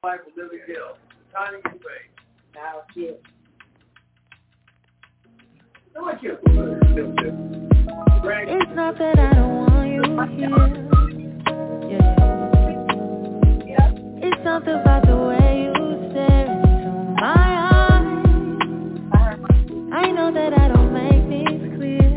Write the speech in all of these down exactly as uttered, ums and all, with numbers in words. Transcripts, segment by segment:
life of living hell. Tiny and fake. Now, shit. It's not that I don't want you here. Yeah. It's something about the way you stare into my eyes. I know that I don't make things clear.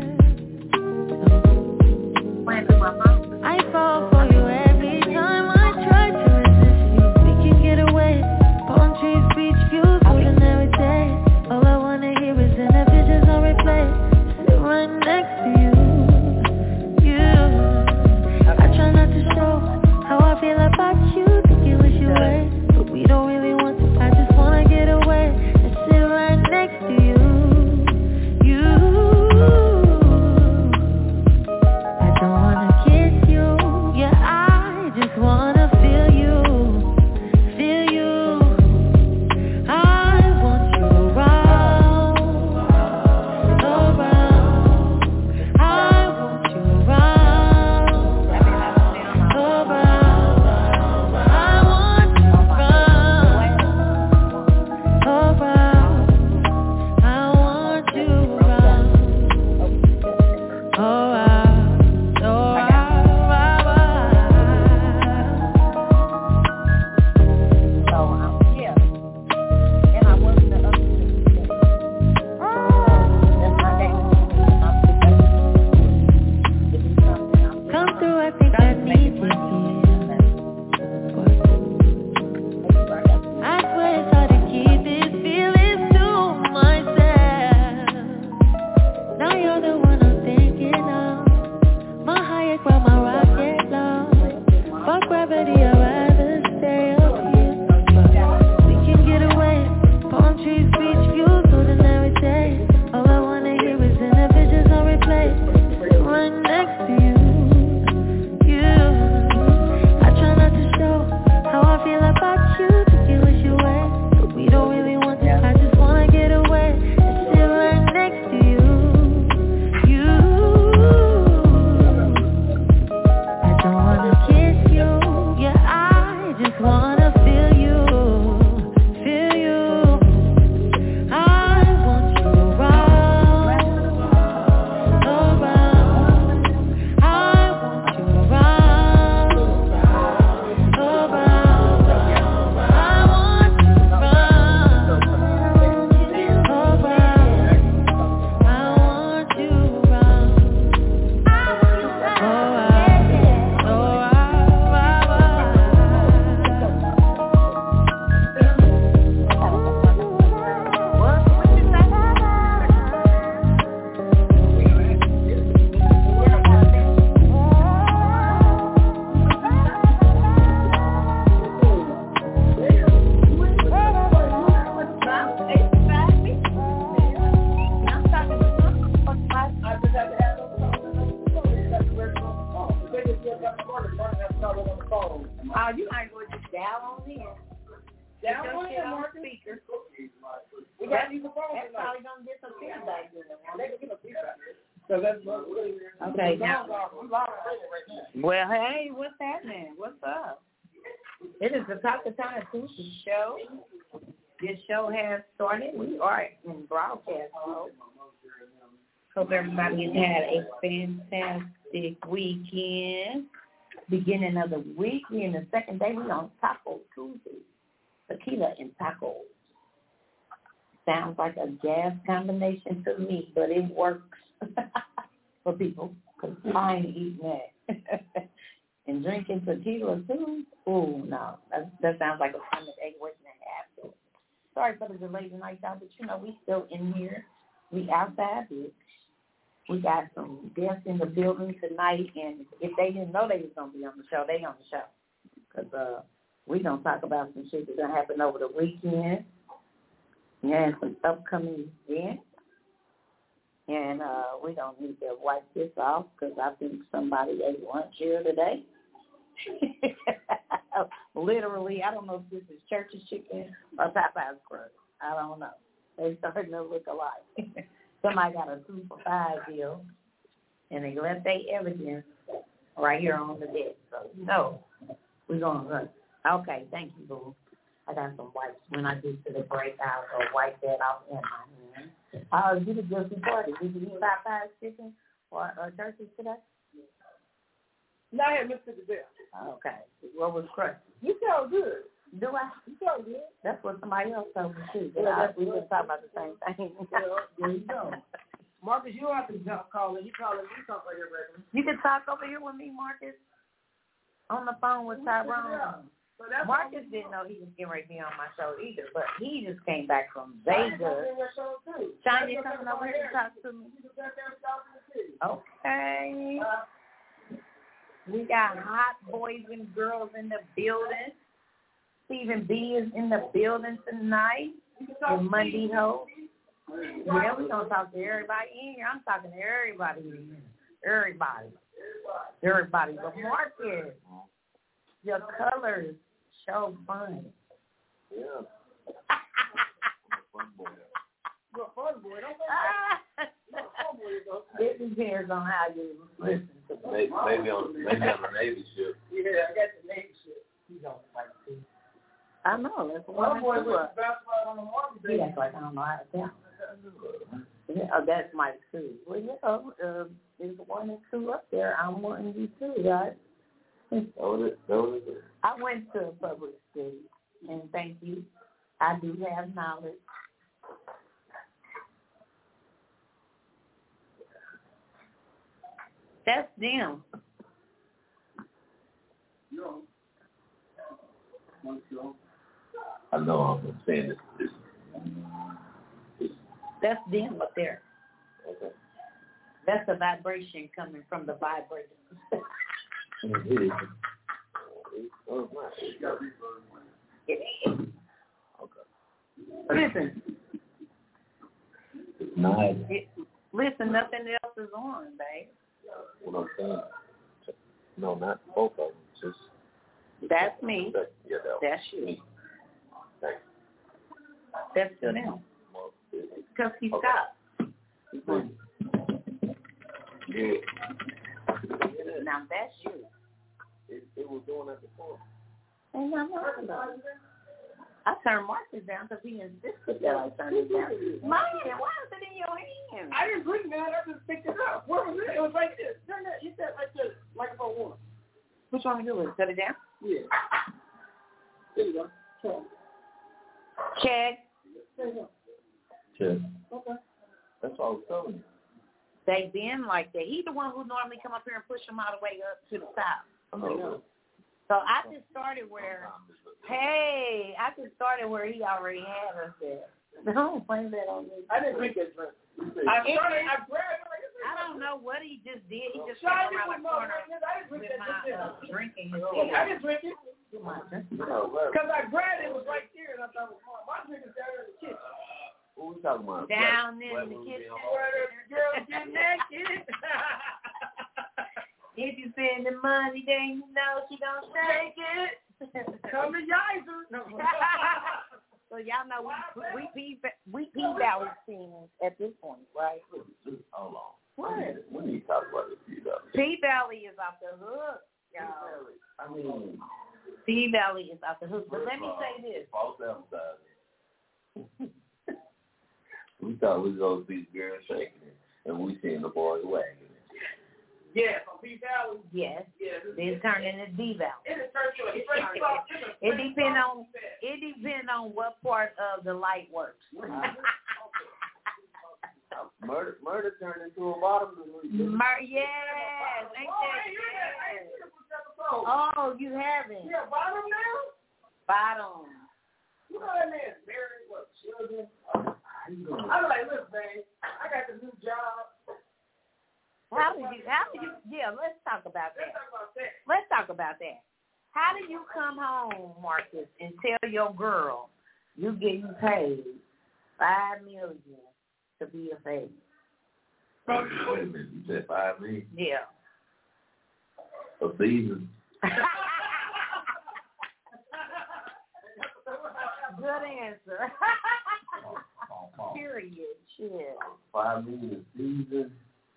I fall for you every time I try to resist you. We can get away. Palm trees, beach views, ordinary day. All I wanna hear is in the visions on replay. Sit right next to you. You. I try not to show how I feel about you. Think you wish you away, but we don't really want to. I just wanna get away and sit right next to you. You. I don't wanna kiss you. Yeah, I just wanna feel you. Feel you. I want you around. Around. I want you around. Around. I want you around. Around. I want you around. Around. So, um, yeah. And I wasn't the other thing. That's my day. I'm to do something. I'm Come through, I think I need you here. I swear it's hard to keep these feelings to myself. Now you're the one I'm thinking of. My highest while my rocket low. Fuck gravity, I'd rather stay up here. We can get away. Palm trees, beach views, ordinary day. All I wanna hear is in the visions on replay. Sit right next to you. You. I try not to show how I feel about you. Think you wish you away, but we don't really want to. I just wanna get away and sit right next to you. You. I don't wanna kiss you. Yeah, I just wanna feel you. Feel you. I want you around. Around. I want you around. Around. I want you around. Around. I want you around. Oh, you might as well just dial on in. Down Your on shit it, on Marcus. speaker. We got these phones. That's probably gonna disappear back there. So that's what Okay, now. we live right now. Well, hey, what's happening? What's up? It is the Talk the Time Tuesday show. This show has started. We are in broadcast mode. Hope everybody has had a fantastic weekend. Beginning of the week, we in the second day. We on Taco Tuesday. Tequila and tacos. Sounds like a gas combination to me, but it works for people because I ain't eating that. And drinking tequila too? Oh, no. That, that sounds like a time that ain't waiting to happen. Sorry for the delay tonight, y'all, but you know, we still in here. We outside, bitch. We got some guests in the building tonight, and if they didn't know they was going to be on the show, they on the show. Because uh, we going to talk about some shit that's going to happen over the weekend. And some upcoming events. And uh, we don't need to wipe this off because I think somebody ate lunch here today. Literally, I don't know if this is Church's chicken or Popeye's crust. I don't know. They starting to look alike. Somebody got a two for five deal, and they left their evidence right here on the desk. So, no, we're going to run. Okay, thank you, boo. I I got some wipes. When I get to the break, I'll go wipe that off in my hand. I'll get a guilty party. Did you eat Popeye's chicken or uh, turkey today? No, I had Mississippi Bell. Okay. What was crusty? You feel good. Do I? You feel good. That's what somebody else told me too. Yeah, I, that's we good. just talking about the same thing. Well, there you go. Marcus, you don't have to jump calling. You calling me talk right here regular. You can talk over here with me, Marcus, on the phone with Tyrone. So that's Marcus didn't know he was getting ready to be on my show either, but he just came back from Vegas. Shiny coming over here to talk to me. Okay. We got hot boys and girls in the building. Stephen B is in the building tonight. The Monday host. Yeah, we're going to talk to everybody in here. I'm talking to everybody in here. Everybody. Everybody. But Marcus, your colors show fun. Yeah. Fun boy. You're a fun boy. Don't It depends on how you listen to them. Maybe, maybe on maybe on the Navy ship. Yeah, I got the Navy ship. He's on like two. I know. That's One one boy boy. was basketball on the Marcus He Day. acts like I don't know how to count. Yeah, oh, that's Mike too. Well, you know, uh, there's one and two up there. I'm one and you two, right? Those those I went to a public school, and thank you. I do have knowledge. That's them. I know I'm saying this. this, this That's them up there. okay. That's the vibration coming from the vibrator. It is. Oh, my. It is. Okay. Listen, It's nice. it, listen, nothing else is on, babe. What I'm saying. No, not both of them. Just That's me. that, yeah, that That's you. Thanks. That's still them. Well, it- Because he Okay. stopped. Yeah. Now that's you. It, it was doing that before. Ain't nothing wrong with that. I turned Marcus down because he insisted that I turn it down. Mine, why is it in your hand? I didn't drink that. I just picked it up. Where was it? It was like this. Turn that. You said like this. Microphone one. What you want to do? Is shut it down? Yeah. There you go. Check. Check. There you go. Check. Okay. That's all I was telling you. They been like that. He's the one who normally come up here and push them all the way up to the top. I know. So I just started where, hey, I just started where he already had us there. Don't blame that on me. I didn't drink that drink. I started. I grabbed it. Like, I don't know what he just did. He just Shot came it around with the corner I didn't drink with that my drink. uh, drinking his I didn't drink it. head. Because I grabbed it. It was right there, and I thought it was mine. My drink is down in the kitchen. What we talking about? Down Black- in black the women kitchen. being Where the girls get naked. If you spend the money, then you know she don't take it. Come to Yizer. No. So y'all know we we P we P Valley seniors at this point, right? Hold on. What? We need to talk about this. You know. P Valley is off the hook, y'all. I mean, P Valley is off the hook. But let me say this. false advertising. We thought we was gonna see the girl shaking it, and we seen the boy wagging it. Yeah, from P Valley. Yes, Yeah. then turn into D Valley. It is turned to a straight shot. It depends on it depends on what part of the light works. Murder, murder turned into a bottom. Mur- yes, ain't that yes. Oh, you haven't. Yeah, bottom now? Bottom. You know that man's married, what, children? I'm like, look, man, I got the new job. How did you? How did you? Yeah, let's talk about Let's that. talk about that. Let's talk about that. How do you come home, Marcus, and tell your girl you getting paid five million to be a baby? Wait a minute, you said five million Yeah. a season. Good answer. Period. Shit. Five million a season.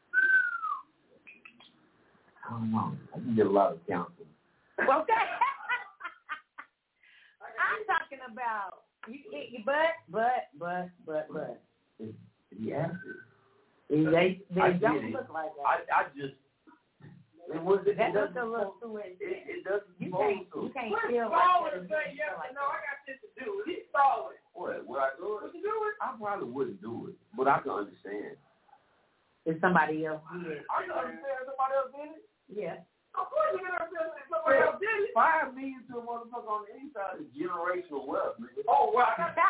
I don't know. I can get a lot of counseling. Okay. I'm talking about you, you but but but but but. He asked it. They they I don't get it. look like that. I I just it was it, That it looks doesn't a little supposed- too it, it doesn't You supposed can't to. you can't Quit feel falling like and that. say yes Like or no. that. I got shit to do. He's falling. What? Would I do it? Would you do it? I probably wouldn't do it, but I can understand. If somebody else did. I can understand if somebody else did it. Yeah. Of course you can understand if somebody else did it. Five million to a motherfucker on the inside is generational wealth, nigga. Oh, well, I got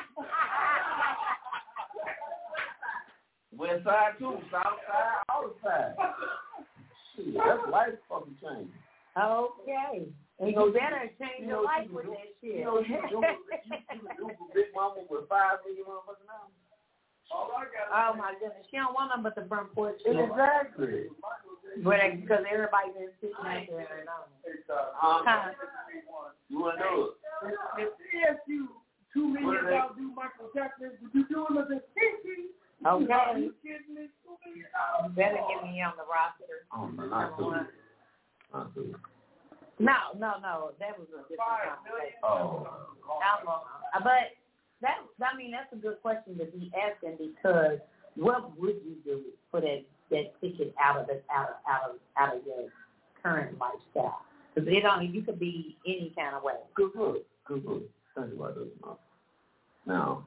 West side too, south side, all the side. Shit, that's life fucking changing. Okay. And you, know, better you- change you your know life you with can do- that shit. You know what you can do, you, you can do for Big Mama with five million motherfucking dollars. all I got. Oh my goodness, she don't want them but the front porch. Exactly. But because everybody been sitting out there and on. Um, Huh. you want to know it? If they ask you two million dollars do Michael Jackson, would you do it as a fifty? Okay. Are you kidding me? Two million dollars. You better get me on the roster. Oh, man, not too. Not too. No, no, no. That was a different Five million. conversation. Oh. I'm on- But that, I mean, that's a good question to be asking because what would you do for that, that ticket out of the out of out of out of your current lifestyle? Because it only you could be any kind of way. Good look. Good look. Think about this now. Now,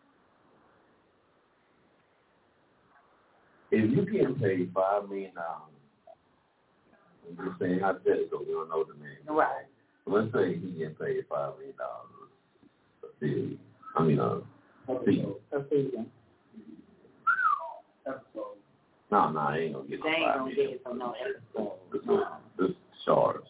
if you getting paid five million dollars, I'm just saying hypothetical, we don't know the name. Right. Let's say he getting paid five million dollars a season. I mean, a season. A season. No, no, I ain't gonna get no They ain't five gonna million. get it for no episode. This is this is shorts.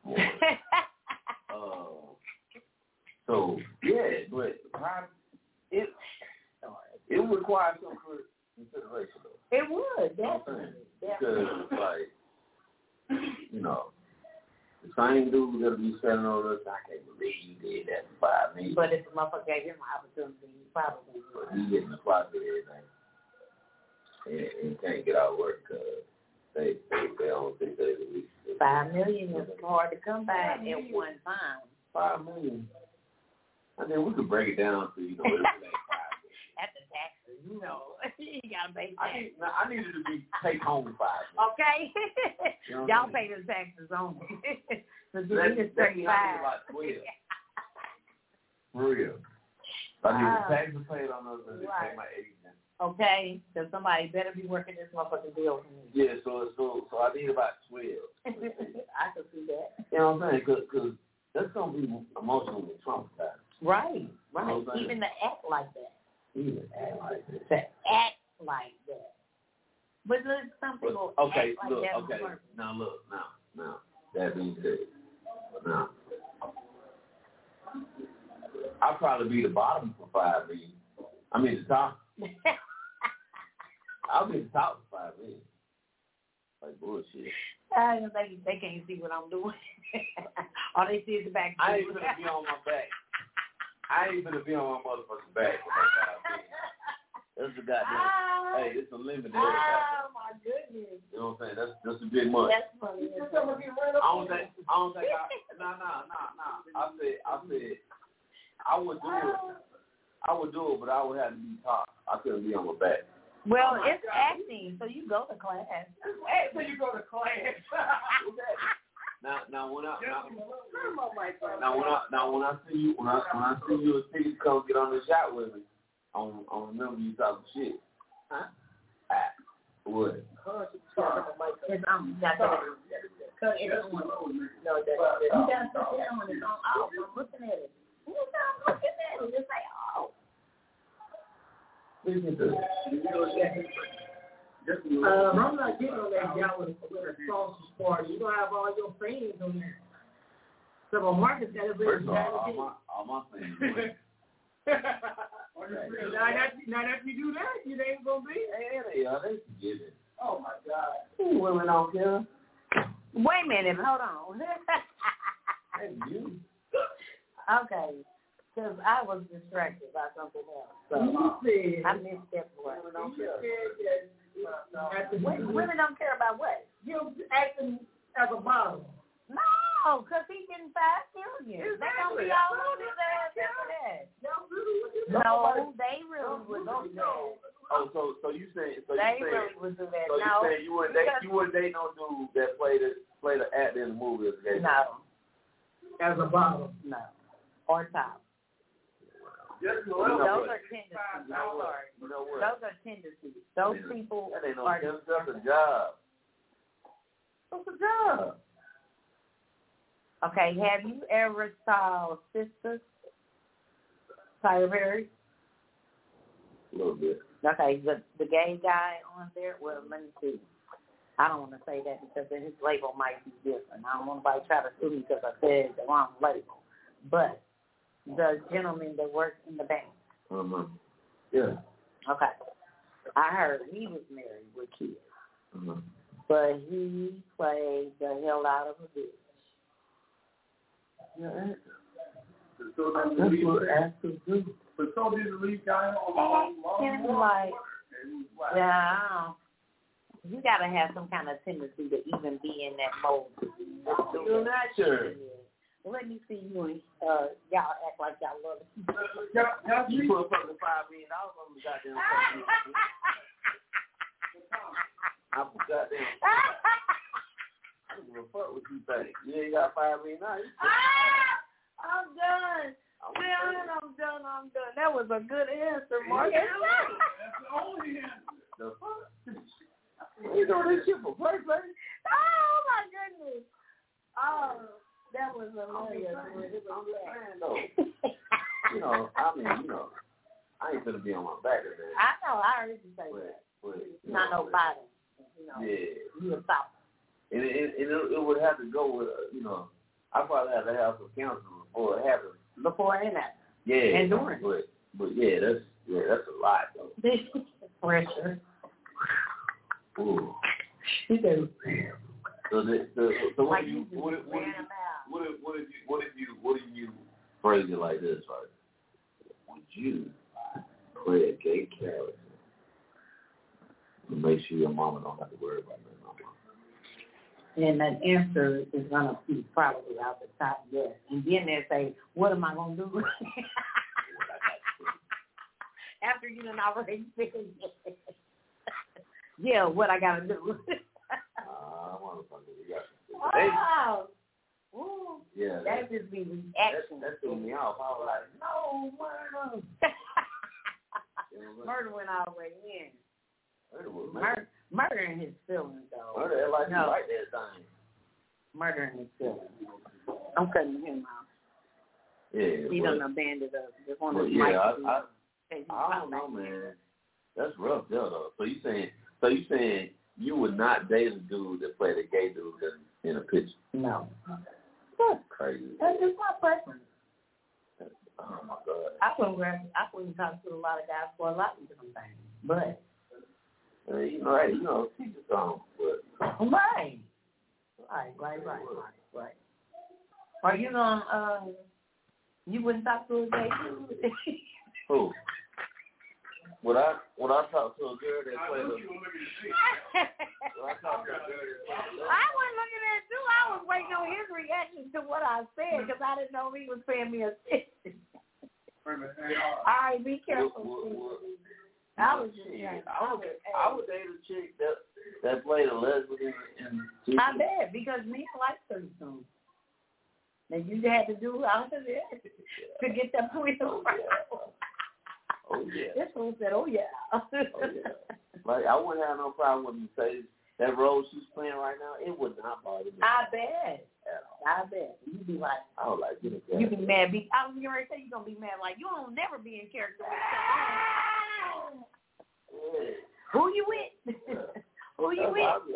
uh, so yeah, but it it requires some consideration though. It would, You know what I'm saying? definitely. Because definitely. like, you know, the same dude that'll be selling all this, I can't believe you did that for five million. But if the motherfucker gave him an opportunity, he probably But would. he getting the clock and everything. And, and can't get out of work because they, they, they only six days a week. Five million is hard to come by at one time. Five million. I mean, we could break it down to, you know, it's like five million. That's the taxes, you know. You gotta pay I, taxes. need, I needed to be take home five million. Okay? You know what Y'all I'm pay the taxes only. So give That, me the that means I need thirty-five. about twelve. For real. I need the taxes paid on those and they pay Right. my agent. Okay? So somebody better be working this motherfucking deal for me. Yeah, so so so I need about twelve. I can see that. You know what I'm saying? Because that's going to be emotionally traumatized. Right, right. You know what I'm saying? Even to act like that. Even act like that. To act like that. But look, some But, people okay, act like look, that on okay. purpose. Now look, now, now, that being said, now, I'll probably be the bottom for five million. I mean the top. I'll be the top for five million. Like bullshit. I don't think they can't see what I'm doing. All they see is the back. I ain't gonna be on my back. I ain't gonna be on my motherfucking back for that five million. That's a goddamn. Oh, Hey, it's a limit to everything. oh my goodness. You know what I'm saying? That's that's a bit much. That's funny. You tell me get rid I of don't think I don't think I no no no no. I said I said I would do it. I would do it, but I would have to be top. I couldn't be on my back. Well, Oh my it's God. acting, so you go to class. Hey, so you go to class. Now now when I now, Come on, my friend. now when I now when I see you when I when I see you a ticket come get on the shot with me, I'm I'm remember you talking shit. Huh? Ah, what? It's on. You got to cut it on. No, that, you got to cut it on. It's on. Oh, I'm looking at it. You got to looking at it. It's like, oh. Listen to it. Um, I'm not getting on that guy with, with a sausage party. You gonna have all your fans on there. So my Marcus got a First bit of all, all my all my things. went. now that now that you do that, you ain't gonna be. Hey, they are. They forget it. Oh my God. Ooh, women don't care. Wait a minute. Hold on. Hey, you. Okay. Because I was distracted by something else. So You I said missed that part. women don't care. At the Women, women don't care about what? you acting as a model. No, No, because he getting five million. Exactly. They gonna be all on his ass after that. No, they really would do that. Oh, so so you saying so they you saying, really would do that? So no, you saying you wouldn't date you wouldn't date no dude that played the played the actor in the movie as a gay? No. As a bottom? No. Or top. Yes, well, those know are tendencies. You know what? You know what? Those are tendencies. Those yeah. people that ain't no are. That's a job. What's a job? Okay, have you ever saw Sisters? Tyler Perry? A little bit. Okay, the the gay guy on there. Well, let me see. I don't want to say that because then his label might be different. I don't want anybody to try to sue me because I said the wrong label. But the gentleman that works in the bank. Uh-huh. Yeah. Okay. I heard he was married with kids. Uh-huh. But he played the hell out of a bitch. Yeah. So that's what actors do. But so did the lead guy on Kind of like, yeah, I don't. You got to have some kind of tendency to even be in that mode. You're not sure. Let me see you and uh, y'all act like y'all love it. Y'all, you put fucking five million dollars on the goddamn thing. I put goddamn. I don't give a fuck what you think. You ain't got five million dollars. I'm done. Man, I'm done. I'm done. That was a good answer, Mark. That's the only answer. The fuck? You doing this shit for play, play? Oh my goodness. Oh, that was hilarious. I'm saying though. You know, I mean, you know, I ain't gonna be on my back today. I know. I heard you say but, that. But, not know, nobody. You know, yeah. You a stop. And it, it, it, it would have to go with, uh, you know, I probably have to have some counseling before it happens. Before and after. Yeah. And during. But, but yeah, that's yeah, that's a lot though. Pressure. Ooh. You do. So, the, the, so what like do you, you what, what, what, if, what if you, what if you, what if you phrase it like this, right? Would you play a gay character to make sure your mama don't have to worry about that no more? And that answer is going to be probably out the top, yes. And then they say, what am I going to do? After you done already said yes. Yeah, what I got to do. Ah, uh, motherfucker, you got to wow. Ooh. Yeah. That just be reaction. That, that threw me off. I was like, no, murder. Murder went all the way in. Murder was murder. Murdering his feelings, though. Murder, like no. you like that thing. Murdering his feelings. I'm cutting him out. Yeah. He done abandoned us. Just want well, to yeah, I, I, I, I don't know, man. That's rough, though. So you saying, so you saying you would not date a dude that played a gay dude in, in a picture? No. That's crazy. That's just my preference. Oh my God. I wouldn't I wouldn't talk to a lot of guys for a lot of different things, but uh, you know, hey, you know, teach us on, but right, right, right, right, right, right. Are you gonna? Uh, you wouldn't talk to a gay dude? Who? Would I? Would I talk to a girl that played a? Would I talk to a girl that played a? I wasn't looking at you. I was waiting on his reaction to what I said because I didn't know he was paying me attention. All right, be careful. Would, would, would, I was just yeah, saying. I would, I would date a chick that that played a lesbian. And I bet because men like threesomes. Now you had to do all of this to get that point oh, yeah. oh yeah. This one said, "Oh yeah." oh yeah. Like I wouldn't have no problem with you say that role she's playing right now. It would not bother me. I bet. I bet. You be like, I would like you. You be mad. Be, I was going to say you're going to be mad. Like, you don't never be in character. Yeah. Who you with? Who you with?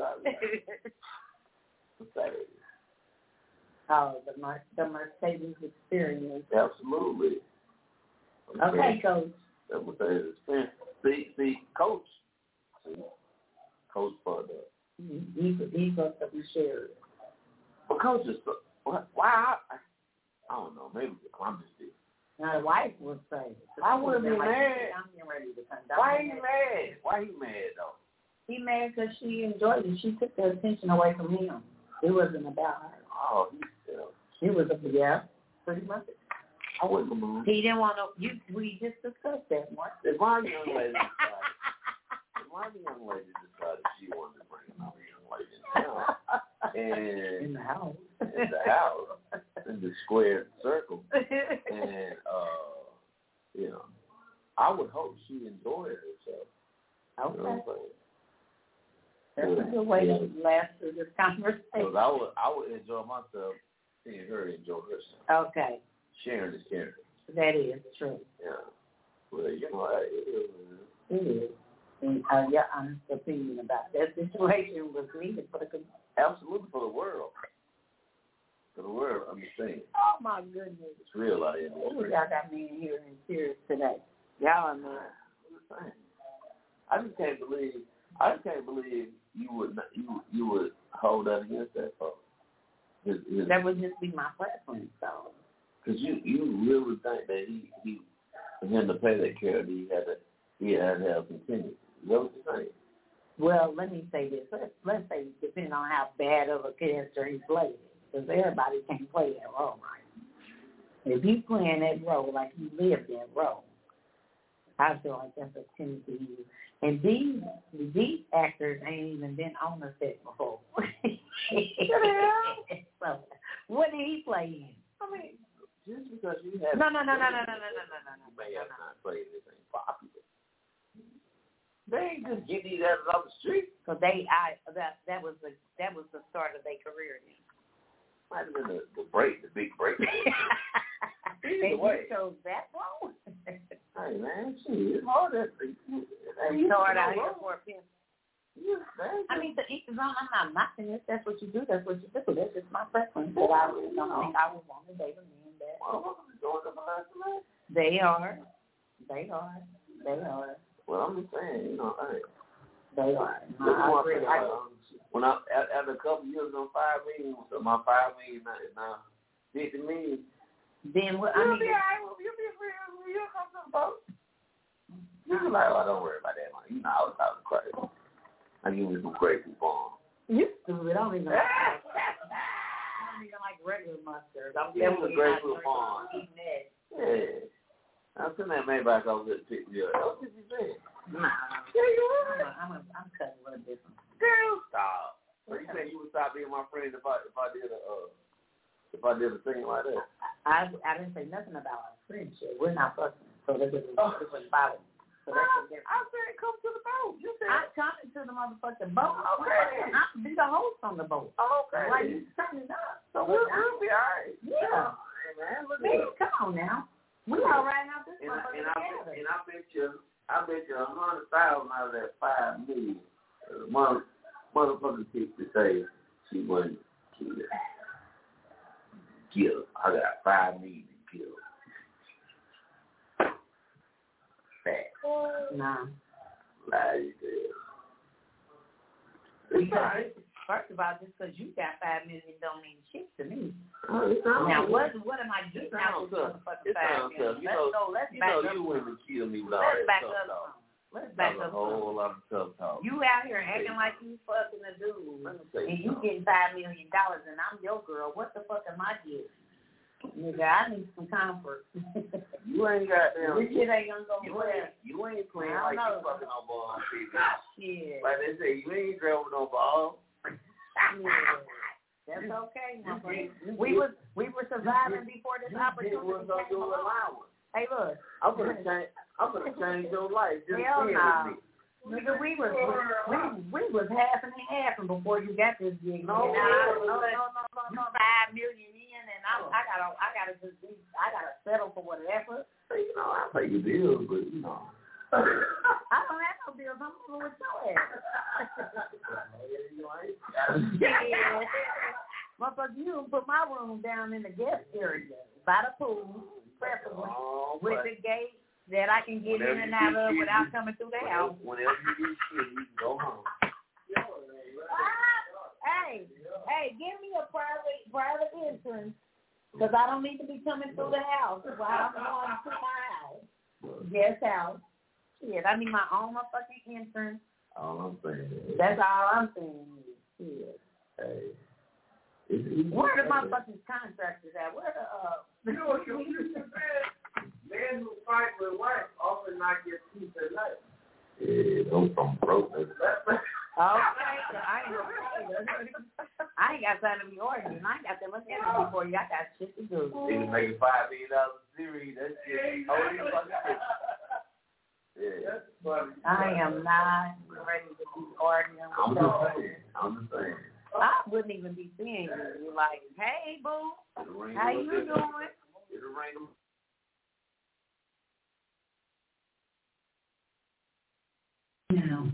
Oh, the, Mer- the Mercedes experience. Absolutely. Okay, okay Coach. That was the experience. See, see, Coach. See, Coach part of He's he's supposed to be shared. But Coach is why? I, I don't know. Maybe I'm just this. Now the wife would say, "I wouldn't be like, mad. I'm getting ready to come down." Why are you mad? Why are you mad though? He mad because she enjoyed it. She took the attention away from him. It wasn't about her. Oh, he, It was a, yeah, pretty much. I wouldn't mind. He didn't want to, you, we just discussed that, Mark. If my young lady decided, if my young lady decided she wanted to bring another young lady in town, and in the house. in the house, in the square circle, and, uh, you know, I would hope she enjoyed herself. Okay. You know what I'm saying? That's a good way to last through this conversation. Because I would, I would enjoy myself seeing her enjoy herself. Okay. Sharing is caring. That is true. Yeah. Well, you know, it is. It is. And uh, your honest opinion about that situation was needed for the community. Absolutely, for the world. For the world, I'm just saying. Oh, my goodness. It's real out here. Oh, y'all got me in here in tears today. Y'all are mad. I just can't believe, I just can't believe you would not, you you would hold that against that folks. His, his, that would just be my preference, though. Because you, you really think that he, he, for him to pay that care, he had to, he had to have continued. Is that what you're saying? Well, let me say this. Let's, let's say, depending on how bad of a character he plays, because everybody can't play that role, right? If you playing that role like you live that role, I feel like that's a tendency to use. And these these actors ain't even been on the set before. So, what did he play in? I mean, just because you have no, no, no, no, no, no, no, no, no, no, no. You may have not played anything popular. They ain't just get these actors off the street. So they, I that that was the that was the start of their career. Then. Might have been the, the break, the big break. Either way, you chose that role. Hey man, shit, it's hard to. You start out here for a pimp. I mean, the each is on. I'm not knocking it. That's what you do. That's what you do. That's just my preference. But I really don't think I would want to date a man that. They are. They are. They are. Well, I'm just saying, you know, hey. They are. No, I agree. I, when I after a couple years on five million, so my five million now is now fifty million. Then what? I You'll mean, be all right. You'll be free. You'll come to the boat. You be like, oh, don't worry about that money. You know, I was talking crazy. I give you some crazy bomb. You stupid. I don't even like I don't even like regular mustard. I'm give you a grateful not bomb. eating that. Yeah. I'm sitting there Maybach over there to pick me up. That's what you saying. Nah. Yeah, you would. I'm, a, I'm, a, I'm cutting a little different. Girl, stop. So you say you would stop being my friend if I if I did a uh, if I did a thing like that? I I didn't say nothing about our friendship. We're not fucking, so that doesn't oh. bother me. So that's I, I said come to the boat. You said I'm coming to the motherfucking boat. Okay. I can be the host on the boat. Okay. Why you turning up? So we'll, we'll be all right. Yeah. Hey man, look Man, at come on now. We all right out this and, motherfucker and, I, together. and I bet you, I bet you a hundred thousand out of that five million. Uh, mother, motherfucker picked to say she wasn't killed. Killed. I got five million killed. Fact. Nah. Lie you did. It's all right. First of all, just because you got five million don't mean shit to me. Oh, it sounds now, good. what what am I getting out of this motherfucking five million? You Let's know, go. Let's you back know up. you wouldn't kill me with all Let's that back tough up. talk. Let's back That's up. a whole lot of tough talk. You out here acting like you fucking a dude, and you getting five million dollars, and I'm your girl. What the fuck am I getting? Nigga, I need some comfort. You ain't got them. This shit ain't gonna go You well. ain't, you ain't playing I like know. you fucking no ball on T V. Shit. Like they say, you ain't driving no ball. Yeah. That's okay, my friend. We was we were surviving before this opportunity came along. Hey, look. I'm gonna change. I'm gonna change your life. Just Hell being no. with me. Nigga, we was we, we was half and half and before you got this gig. No, no, no, no, no, no, no, no, five million in, and I, I gotta, I gotta just, be, I gotta settle for whatever. You know, I pay your bills, but you know. I don't have no bills. I'm moving with your ass. Yeah. Motherfucker, you don't put my room down in the guest area by the pool, preferably Oh, with the gate that I can get in and out of without coming through the house. Whenever you get shit, you can go home. Hey, hey, give me a private private entrance because I don't need to be coming through the house while I'm going to my house. Guest house. Shit, I need my own motherfucking entrance. All I'm saying is, That's all I'm saying. Shit. hey, Where the motherfucking contractors at? Where the uh? You know what you said? Men who fight with wives often not get peace at night. Yeah, those from broke. Okay, so I ain't gonna I ain't got time to be ordering. I ain't got that much energy for you. I got shit to do. Niggas making five million dollars a series. That shit. Oh, you fucking shit. Yeah, that's funny. I am not ready to be ordering. I'm just saying. I'm just saying. I wouldn't even be seeing you. You're like, hey, boo, how you doing? It'll rain. No.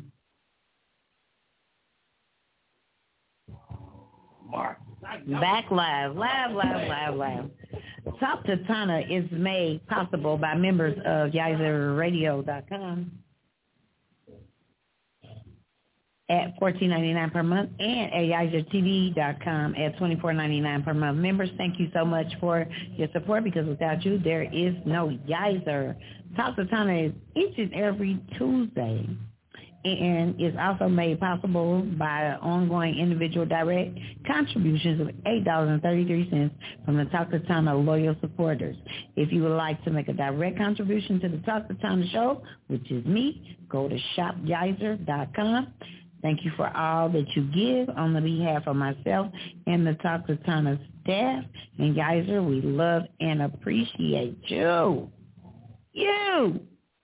Mark. Back live, live, live, live, live. Talk to Tana is made possible by members of Yizer Radio dot com at fourteen ninety-nine per month and at Yizer T V dot com at twenty-four ninety-nine per month. Members, thank you so much for your support, because without you, there is no Yizer. Talk to Tana is each and every Tuesday, and is also made possible by ongoing individual direct contributions of eight dollars and thirty-three cents from the Talk to Tana loyal supporters. If you would like to make a direct contribution to the Talk to Tana show, which is me, go to shop Yizer dot com. Thank you for all that you give on the behalf of myself and the Talk to Tana staff. And Yizer, we love and appreciate you. You!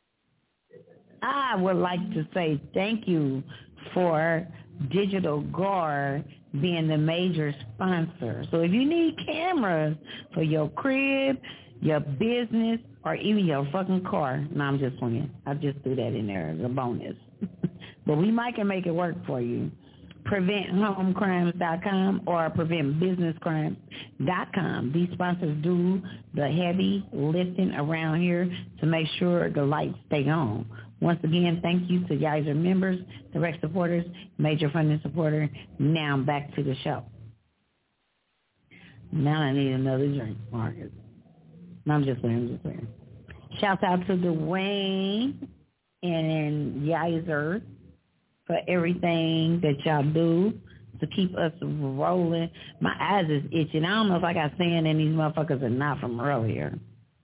I would like to say thank you for Digital Guard being the major sponsor. So if you need cameras for your crib, your business, or even your fucking car, no, I'm just playing. I just threw that in there as a bonus. But we might can make it work for you. prevent home crimes dot com or prevent business crimes dot com. These sponsors do the heavy lifting around here to make sure the lights stay on. Once again, thank you to Yizer members, direct supporters, major funding supporter. Now back to the show. Now I need another drink, Marcus. No, I'm just saying, I'm just saying. Shout out to Dwayne and Yizer for everything that y'all do to keep us rolling. My eyes is itching. I don't know if I got sand in these motherfuckers or not from earlier.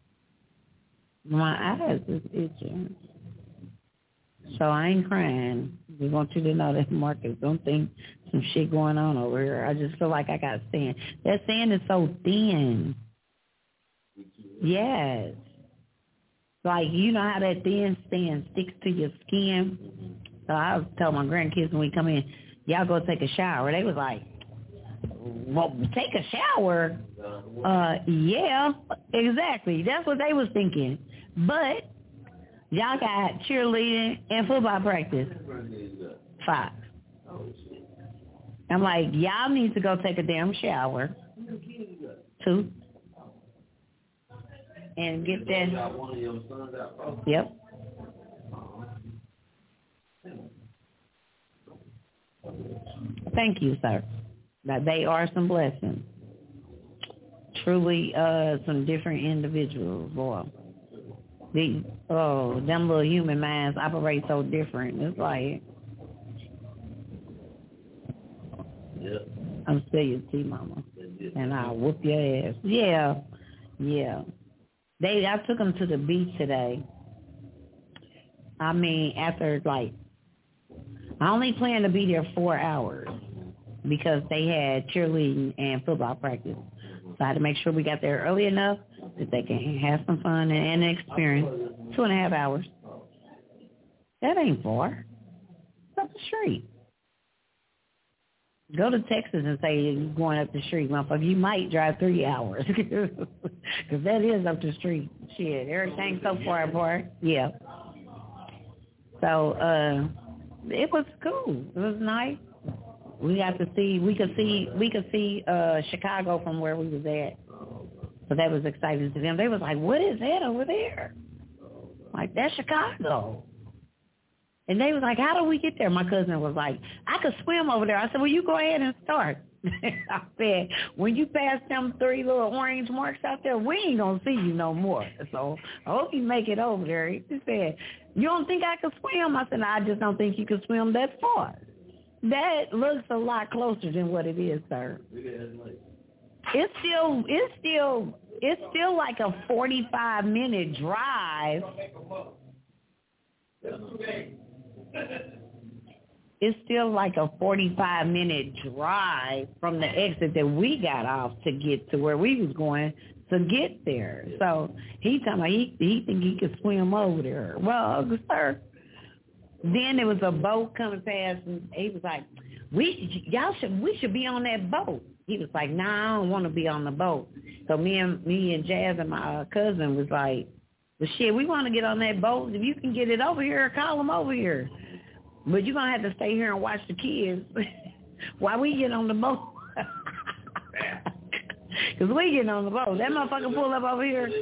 My eyes is itching. So I ain't crying. We want you to know that, Marcus. Don't think some shit going on over here. I just feel like I got sand. That sand is so thin. Yes. Like, you know how that thin sand sticks to your skin? So I was telling my grandkids when we come in, y'all go take a shower. They was like, well, take a shower? Uh, yeah, exactly. That's what they was thinking. But y'all got cheerleading and football practice. Five. I'm like, y'all need to go take a damn shower. Two. And get that. Yep. Thank you, sir. Now, they are some blessings. Truly, uh, some different individuals, boy. The, oh, them little human minds operate so different. It's like, Yeah. I'm still your tea mama, and I'll whoop your ass. Yeah, yeah. They, I took them to the beach today. I mean, after like, I only planned to be there four hours because they had cheerleading and football practice. So I had to make sure we got there early enough that they can have some fun and an experience. Two and a half hours. That ain't far. It's up the street. Go to Texas and say you're going up the street, motherfucker. You might drive three hours because that is up the street. Shit, everything's so far apart. Yeah. So uh, it was cool. It was nice. We got to see. We could see. We could see uh, Chicago from where we was at. So that was exciting to them. They was like, "What is that over there?" Like, that's Chicago. And they was like, how do we get there? My cousin was like, I could swim over there. I said, well, you go ahead and start. I said, when you pass them three little orange marks out there, we ain't going to see you no more. So I hope you make it over there. He said, you don't think I could swim? I said, no, I just don't think you could swim that far. that looks a lot closer than what it is, sir. It's still, it's still, it's still like a forty-five minute drive. It's still like a forty-five minute drive from the exit that we got off to get to where we was going to get there. So he told me he he think he could swim over there. Well, sir. Then there was a boat coming past, and he was like, "We y'all should we should be on that boat." He was like, "Nah, I don't want to be on the boat." So me and me and Jazz and my cousin was like, "Well, shit, we want to get on that boat. If you can get it over here, call them over here. But you're gonna have to stay here and watch the kids while we get on the boat." Because we get on the boat. That motherfucker pull up over here.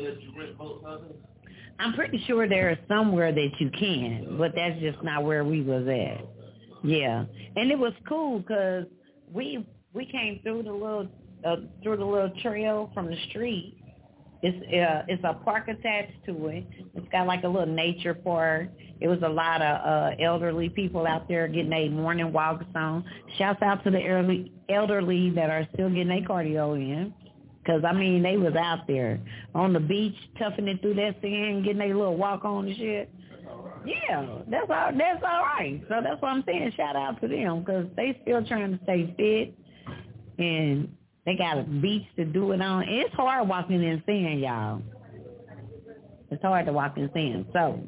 I'm pretty sure there is somewhere that you can, but that's just not where we was at. Yeah, and it was cool because we we came through the little uh, through the little trail from the street. It's uh, it's a park attached to it. It's got like a little nature park. It was a lot of uh, elderly people out there getting their morning walks on. Shouts out to the elderly elderly that are still getting their cardio in. Because, I mean, they was out there on the beach, toughing it through that sand, getting their little walk on and shit. Yeah, that's all, that's all right. So that's what I'm saying. Shout out to them because they still trying to stay fit. And they got a beach to do it on. It's hard walking in sand, y'all. It's hard to walk in sand. So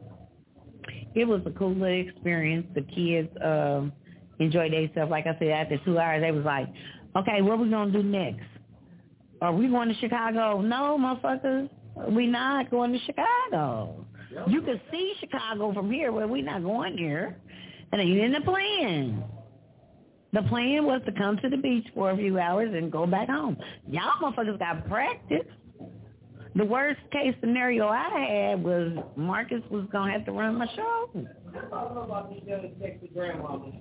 it was a cool little experience. The kids uh, enjoyed themselves. Like I said, after two hours, they was like, okay, what we going to do next? Are we going to Chicago? No, motherfuckers. We not going to Chicago. You can see Chicago from here, but we not going there. And ain't in the plan. The plan was to come to the beach for a few hours and go back home. Y'all motherfuckers got practice. The worst case scenario I had was Marcus was going to have to run my show. I don't know about these young sexy grandmamas.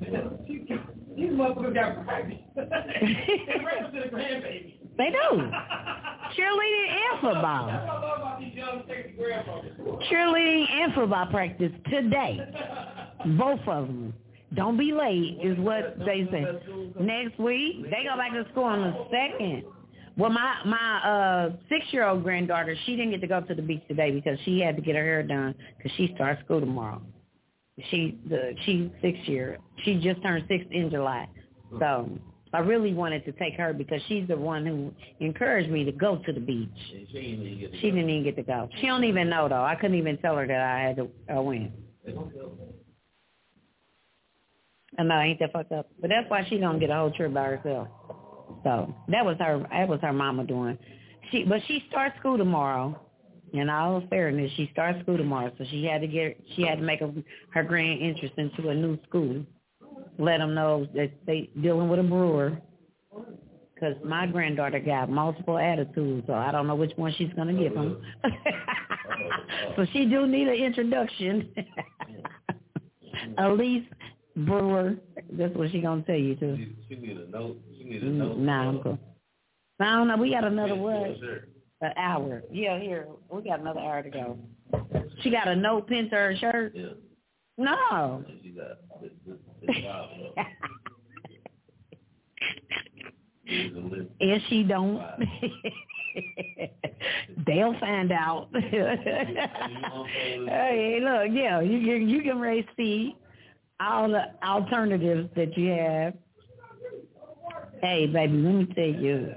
These motherfuckers got practice. They raise to the grandbaby. They do. Cheerleading and football. I don't know about these young sexy grandmamas. Cheerleading and football practice today. Both of them. Don't be late is what they say. Next week, they go back to school on the second. Well, my my uh, six-year-old granddaughter, she didn't get to go to the beach today because she had to get her hair done because she starts school tomorrow. She the she's six year. She just turned six in July. So I really wanted to take her because she's the one who encouraged me to go to the beach. She didn't even get to go. She don't even know, though. I couldn't even tell her that I had to uh, win. I know, ain't that fucked up? But that's why she don't get a whole trip by herself. So that was her. That was her mama doing. She, but she starts school tomorrow. In all fairness, she starts school tomorrow, so she had to get. She had to make a, her grand entrance into a new school. Let them know that they dealing with a brewer. Because my granddaughter got multiple attitudes, so I don't know which one she's gonna give them. So she do need an introduction. Elise Brewer. That's what she gonna tell you too. She, she need a note. She need a note. Nah, I'm cool. I don't know. We got another what? An hour. Yeah, here. We got another hour to go. She got a note pinned to her shirt? Yeah. No. She got this, this, this If she don't, they'll find out. Hey, look, yeah, you can you can raise see all the alternatives that you have. Hey, baby, let me tell you.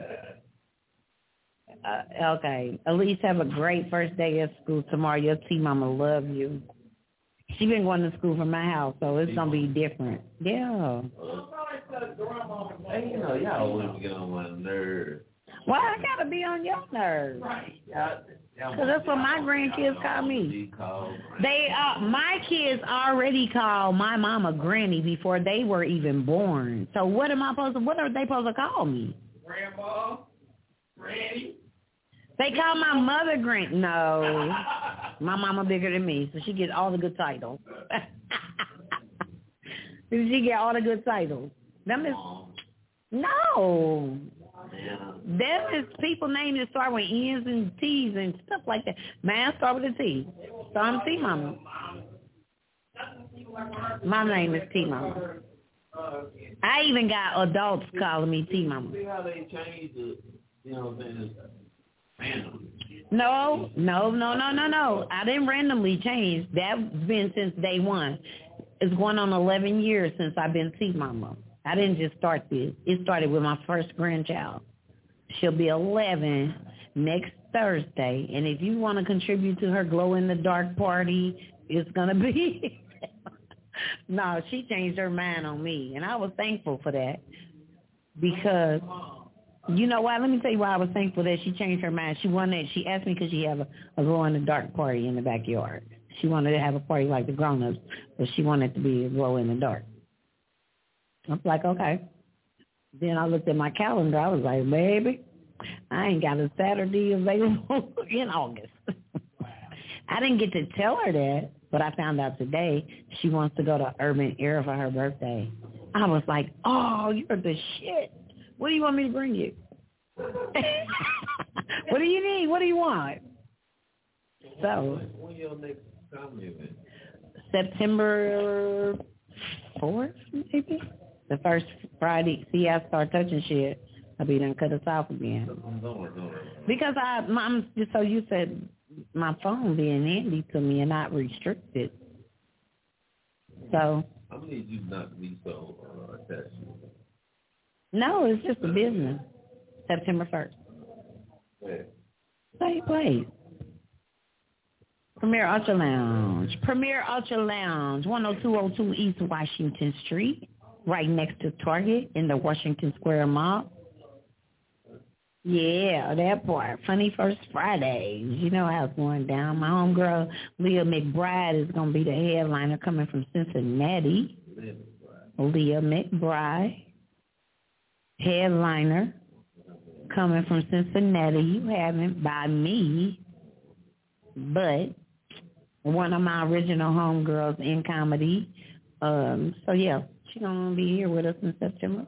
Uh, okay, Elise, have a great first day at school tomorrow. Your team mama love you. She been going to school from my house, so it's gonna be different. Yeah. Hey, you know, y'all always get on my nerves. Why I gotta be on your nerves? Because that's what my grandkids call me. They, uh, my kids already call my mama Granny before they were even born. So what am I supposed to? What are they supposed to call me? Grandma, Granny. They call my mother Granny. No, my mama bigger than me, so she gets all the good titles. She get all the good titles. Them is no. Them is people names that start with N's and T's and stuff like that. Mine start with a T. So I'm T Mama. My name is T Mama. I even got adults calling me T-Mama. See how they changed the, you know what I'm saying, random. No, no, no, no, no, no. I didn't randomly change. That's been since day one. It's going on eleven years since I've been T-Mama. I didn't just start this. It started with my first grandchild. She'll be eleven next Thursday. And if you want to contribute to her glow-in-the-dark party, it's going to be... No, she changed her mind on me, and I was thankful for that because, you know why? Let me tell you why I was thankful that she changed her mind. She wanted, she asked me could she have a, a glow-in-the-dark party in the backyard. She wanted to have a party like the grown-ups, but she wanted to be a glow-in-the-dark. I was like, okay. Then I looked at my calendar. I was like, baby, I ain't got a Saturday available in August. I didn't get to tell her that. But I found out today she wants to go to Urban Air for her birthday. I was like, oh, you're the shit. What do you want me to bring you? What do you need? What do you want? So, when your next comedy event? September fourth, maybe? The first Friday. See, I start touching shit. I'll be done cut us off again. Because I, I'm just so you said, my phone being handy to me and not restricted. So. I need you not to be so uh, attached. No, it's just a business. September first. Where? Same place. Premier Ultra Lounge. Premier Ultra Lounge, one oh two oh two East Washington Street, right next to Target in the Washington Square Mall. Yeah, that part. Funny First Fridays. You know how it's going down. My homegirl, Leah McBride, is going to be the headliner coming from Cincinnati. Leah McBride, headliner, coming from Cincinnati. You haven't by me, but one of my original homegirls in comedy. Um, so, yeah, she's going to be here with us in September.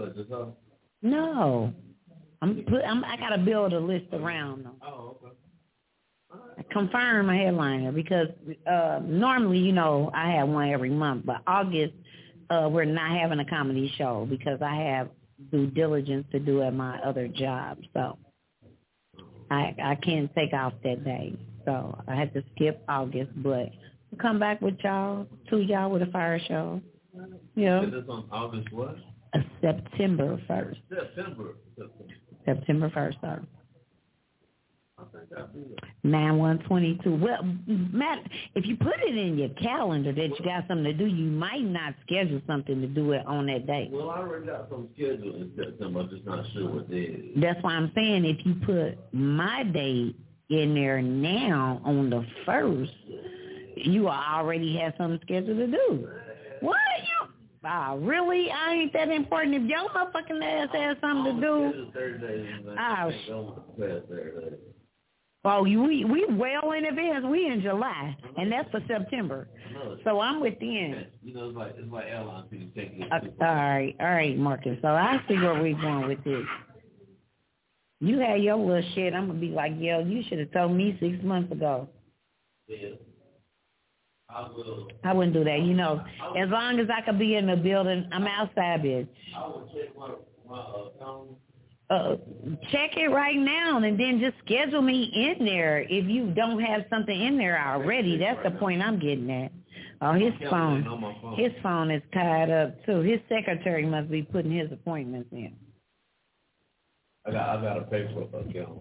No. I'm put. I'm, I gotta build a list around them. Oh, okay. I confirm a headliner because uh, normally, you know, I have one every month, but August uh, we're not having a comedy show because I have due diligence to do at my other job, so I I can't take off that day. So I had to skip August, but we'll come back with y'all, to y'all with a fire show. Yeah. You know, this on August what? Uh, September first. September. September. September first, sir. I think I'll do it. nine one twenty-two. Well, Matt, if you put it in your calendar that you got something to do, you might not schedule something to do it on that day. Well, I already got some scheduled in September. I'm just not sure what day it is. That's why I'm saying if you put my date in there now on the first, you already have something scheduled to do. What? You? Ah, really? I ain't that important. If your motherfucking ass has something to do. Oh, oh, you, we we well in advance. We in July, and that's for September. So I'm within. You know, it's like it's like airlines. You take it. Uh, all right, all right, Marcus. So I see where we're going with this. You had your little shit. I'm gonna be like, yo, you should have told me six months ago. Yeah. I will. I wouldn't do that. You know, as long as I could be in the building, I'm outside, bitch. I will check my my account. Uh, check it right now and then just schedule me in there if you don't have something in there already. That's the point I'm getting at. Oh, his phone, his phone is tied up too. His secretary must be putting his appointments in. I got I got a paper account.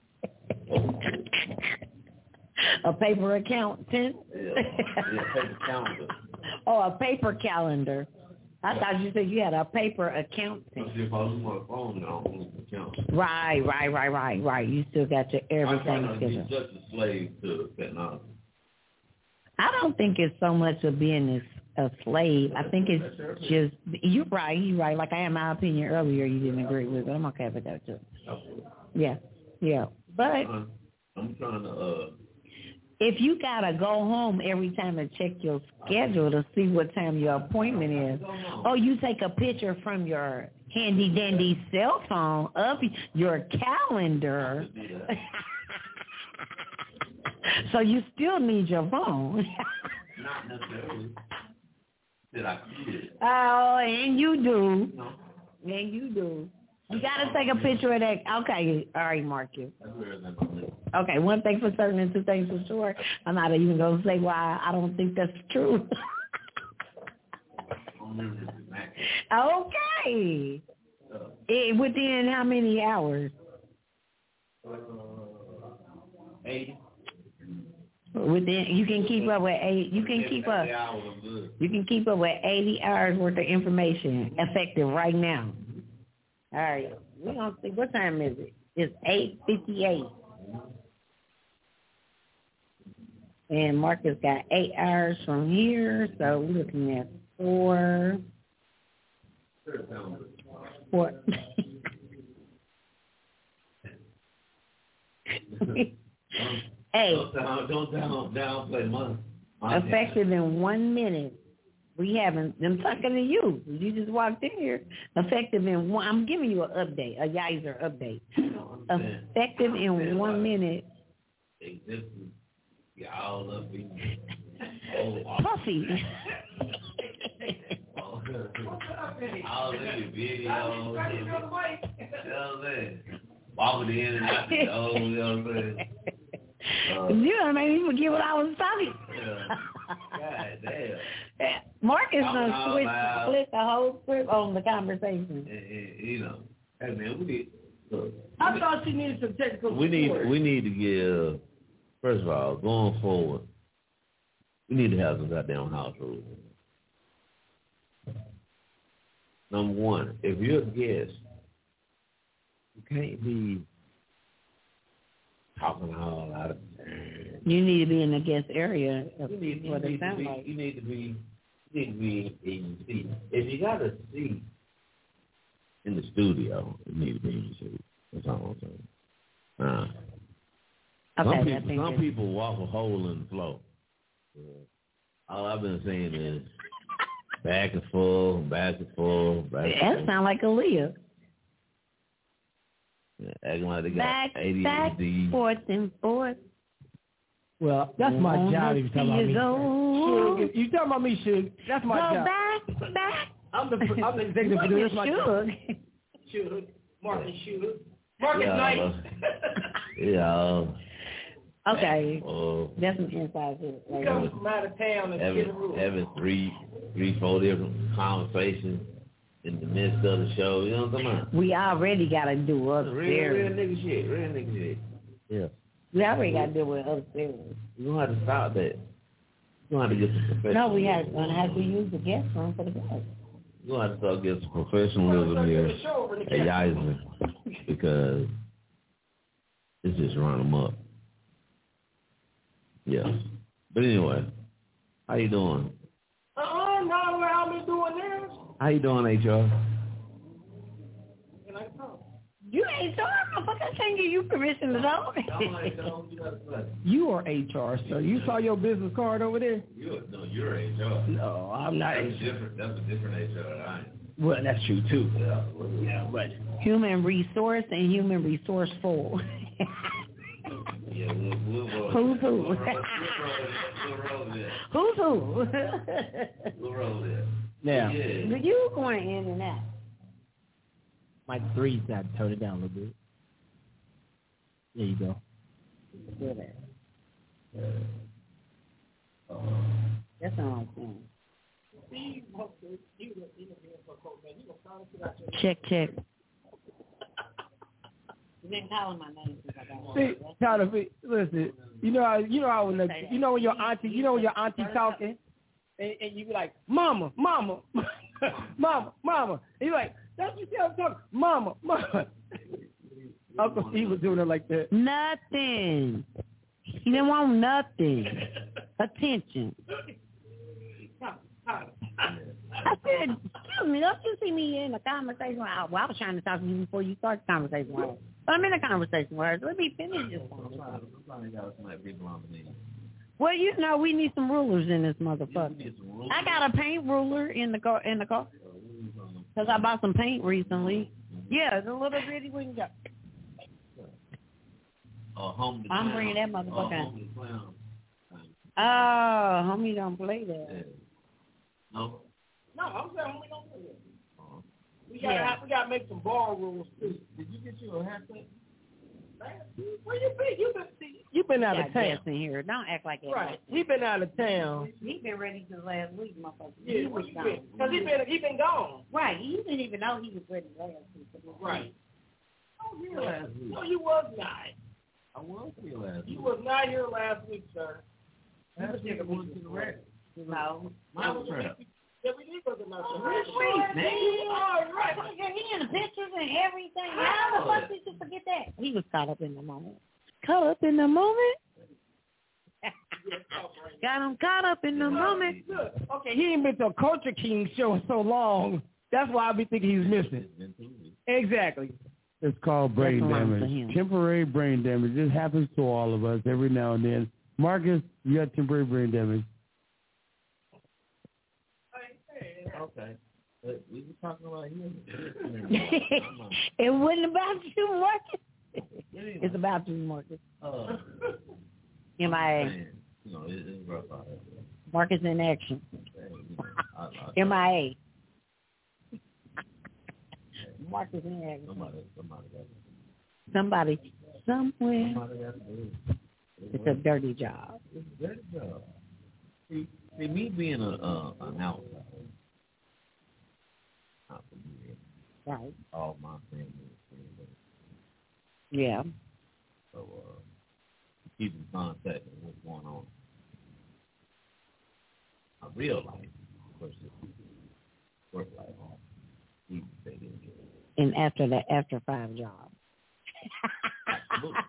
A paper accountant? Yeah, yeah, paper calendar. Oh, a paper calendar. I yeah. thought you said you had a paper accountant. If I lose my phone, I don't lose the account. Right, right, right, right, right. You still got your everything I'm scheduled. just a slave to technology. I don't think it's so much of being a, a slave. I think it's just, you're right, you're right. Like I had my opinion earlier you didn't agree with, but I'm okay with that too. Yeah, yeah. But I'm, I'm trying to... Uh, if you got to go home every time to check your schedule to see what time your appointment is, or you take a picture from your handy-dandy cell phone of your calendar, so you still need your phone. Not necessarily. Did I kid? Oh, and you do. No. And you do. You gotta take a picture of that. Okay, all right, Marcus. Okay, one thing for certain and two things for sure. I'm not even gonna say why I don't think that's true. Okay. It, within how many hours? Eight. Within you can keep up with eight. You can keep up. You can keep up with eighty hours worth of information effective right now. All right. We gonna see. What time is it? It's eight fifty-eight. And Marcus got eight hours from here, so we're looking at four. Four. Hey. Don't down, don't down, downplay money. Effective in one minute. We haven't. I'm talking to you. You just walked in here. Effective in one. I'm giving you an update, a Yizer update. Effective in one minute. Existence. Yeah, all of it. Puffy. All of the videos. You know what I'm saying? Walking in and out the door, you know what I'm saying? Uh, you know, made me forget what I was talking. Yeah. God damn. Marcus done switch, split the whole script on the conversation. And, and, you know, hey man, we need. Look, I we thought she needed some technical We need. support. We need to give. First of all, going forward, we need to have some goddamn house rules. Number one, if you're a guest, you can't be talking all out of turn. You need to be in the guest area. Of You need, you, what need it to sounds be, like. you need to be. You need to be in your seat. If you got a seat in the studio, you need to be in your seat. That's all I'm saying. Uh, Okay, some I people, think some that- people walk a hole in the floor. Yeah. All I've been saying is back and forth, back and forth, back and That forth. sound like Aaliyah. Yeah, acting like they got Back, A D back, H D. forth and forth. Well, that's my Won't job if you're talking about me. Suge. Suge, if you talking about me, Suge, that's my Go job. back, back. I'm the I'm the executive Look producer. at That's my job. Suge. Suge, Marcus Suge. Marcus Yeah, Knight. Yeah. Okay, Oh, that's an inside joke. He Right comes there. from out of town and get a having, rule. having three, three, four different conversations in the midst of the show. You know what I'm talking about? We already got to do Real, real upstairs. nigga shit. Real nigga shit. Yeah. We already got to do with upstairs. You don't have to stop that. You don't have to get some professional. No, we have going to have to use the guest room for the guests. You don't have to start getting some professionalism here at Yizer because it's just run them up. Yeah. But anyway, how you doing? Uh-uh, not allow me doing this. How you doing, H R? Can I talk? You ain't sure, motherfucker. I can't give you permission to talk. You are H R, sir. You saw your business card over there? You're, no, you're H R. No, I'm not That's H R. different. That's a different H R than I am. Well, that's true too. Yeah. Yeah, but Human resource and human resourceful. Yeah, we'll, we'll roll. Who's who? We'll roll, we'll roll there. Who's who? We'll roll there. now Yeah. You going in and out. my three's got to turn it down a little bit. There you go. That's all I'm saying. Check, check. You been calling my name since I got See, kind of, listen, you know how, you know how when the, you know when your auntie, you know when your auntie talking, and, and you be like, mama, mama, mama, mama. And you like, that's what you see I'm talking, mama, mama. Uncle Steve was doing it like that. Nothing. He didn't want nothing. Attention. I said, excuse me, don't you see me in a conversation? Well, I, well, I was trying to talk to you before you start the conversation with her. But I'm in a conversation with her. So let me finish this conversation. Well, you know, we need some rulers in this motherfucker. I got a paint ruler in the car, in the car. Because I bought some paint recently. Yeah, the little bitty we can go. Uh, home to I'm clown. bringing that Uh, motherfucker home to clown. Oh, homie don't play that. Yeah. No. I'm saying we don't do it. Uh, We gotta Yeah. have, we gotta make some bar rules too. did you get you a haircut? Where you been? You been you been out Got of town, guests in here. Don't act like that. right? He been out of town. He been ready since last week, motherfucker. Yeah, he where was you gone. been? Cause he been he been gone. Right. You didn't even know he was ready last week. Right. Oh, yeah, last week. No, you was not. I was here last week. You was not here last week, sir. Last week I went to the rec. No. That was Mouse trap. Yeah, we did go to my Sweet, man. Oh, right. He in the pictures and everything. How the fuck did you forget that? He was caught up in the moment. Caught up in the moment? Got him caught up in the moment. Look, okay, he ain't been to a Culture King show in so long. That's why I be thinking he's missing. Exactly. It's called brain That's wrong for damage. him. Temporary brain damage. It happens to all of us every now and then. Marcus, you got temporary brain damage. Okay. But we were talking about you. It wasn't about you, Marcus. It's about you, Marcus. Uh, M I A. man, you know, it, it's rough out there. Marcus in action. Hey, you know, I, I, M I A. Marcus in action. Somebody, somebody got to Somebody, somewhere. Somebody got to do it. It's a dirty job. It's a dirty job. See, see, me being a uh, an outsider, not for me, Right. all my family is family. Yeah. So, uh, keep in contact with what's going on. I realize, of course, work life, keep taking care. And after the after five job. Absolutely.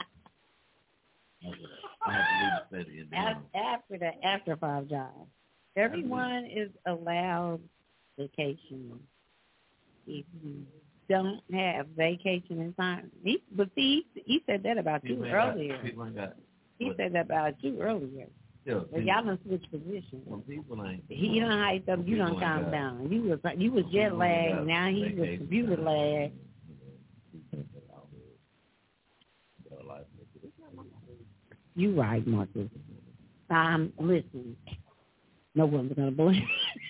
I have to leave the city in there. Af- After the after five job. Everyone is allowed vacation. If you don't have vacation in time. He, but see, he, he said that about you People ain't earlier. got, people ain't got, He what- said that about you earlier. still, But y'all done switched positions. when people ain't, He done hyped up, you done People ain't calmed got- down. You was you was jet lagged, now he was vacation computer time, lagged. you know, their life. You right, Marcus. Um, listen, no one's gonna blame.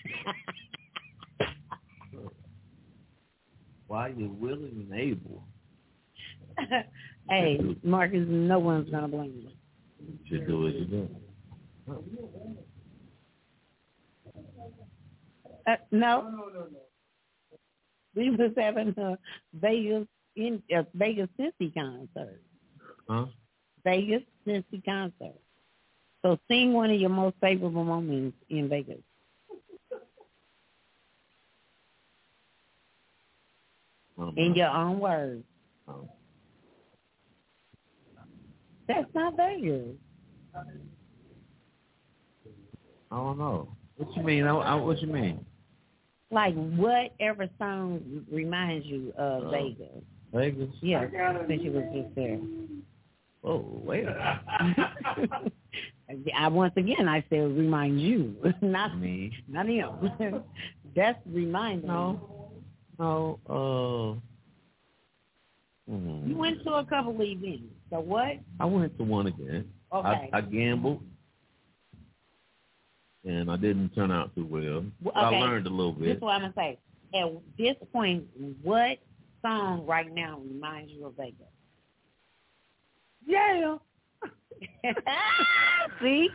While you're willing and able, Hey, Marcus, no one's gonna blame you. you should do what you do. Uh, no, we was having a Vegas in a Vegas Cincy concert. Huh? Vegas Cincy concert. So sing one of your most favorable moments in Vegas. In your own words. Oh. That's not Vegas. I don't know. What you mean? I, I, what you mean? Like whatever song reminds you of Oh. Vegas. Vegas? Yeah, since you was just there. Oh, wait a minute. I once again I said remind you, not Me? not him. That's reminding. No. No. Uh. hmm. You went to a couple of events. So what? I went to one again. Okay. I, I gambled, and I didn't turn out too well. Well, I okay. learned a little This bit. is what I'm gonna say. At this point, what song right now reminds you of Vegas? Yeah. See?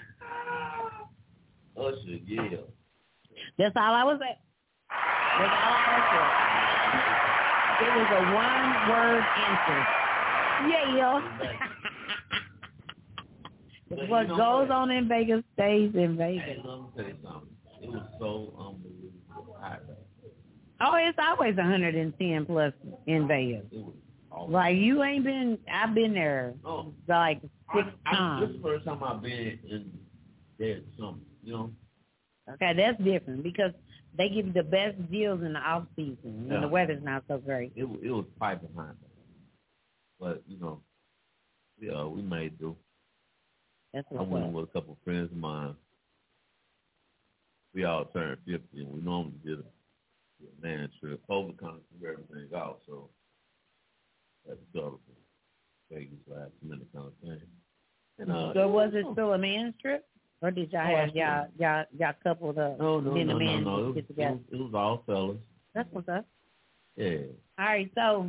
Usher, yeah. That's all I was at. That's all I was at. It was a one-word answer. Yeah. But What you know goes what? on in Vegas stays in Hey, Vegas. let me tell you something. It was so unbelievable hot. Oh, it's always one hundred ten plus in Vegas. It was awesome. Like you ain't been. I've been there Oh, like six I, I, this times. is the first time I've been in there. Something, you know. Okay, that's different because they give you the best deals in the off season when Yeah. the weather's not so great. It it was piping hot, but you know, yeah, we made do. That's I what's went up. with a couple of friends of mine. We all turned fifty, and we normally did a, did a man trip. COVID kind of threw everything out, so that's sort of a Vegas last minute kind of thing. And uh, So was it still a man's trip? Or did y'all Oh, have y'all y'all y'all coupled up? No, no, men no, and no, men no. It was, get it, together? was, it was all fellas. That's what's up. Yeah. All right, so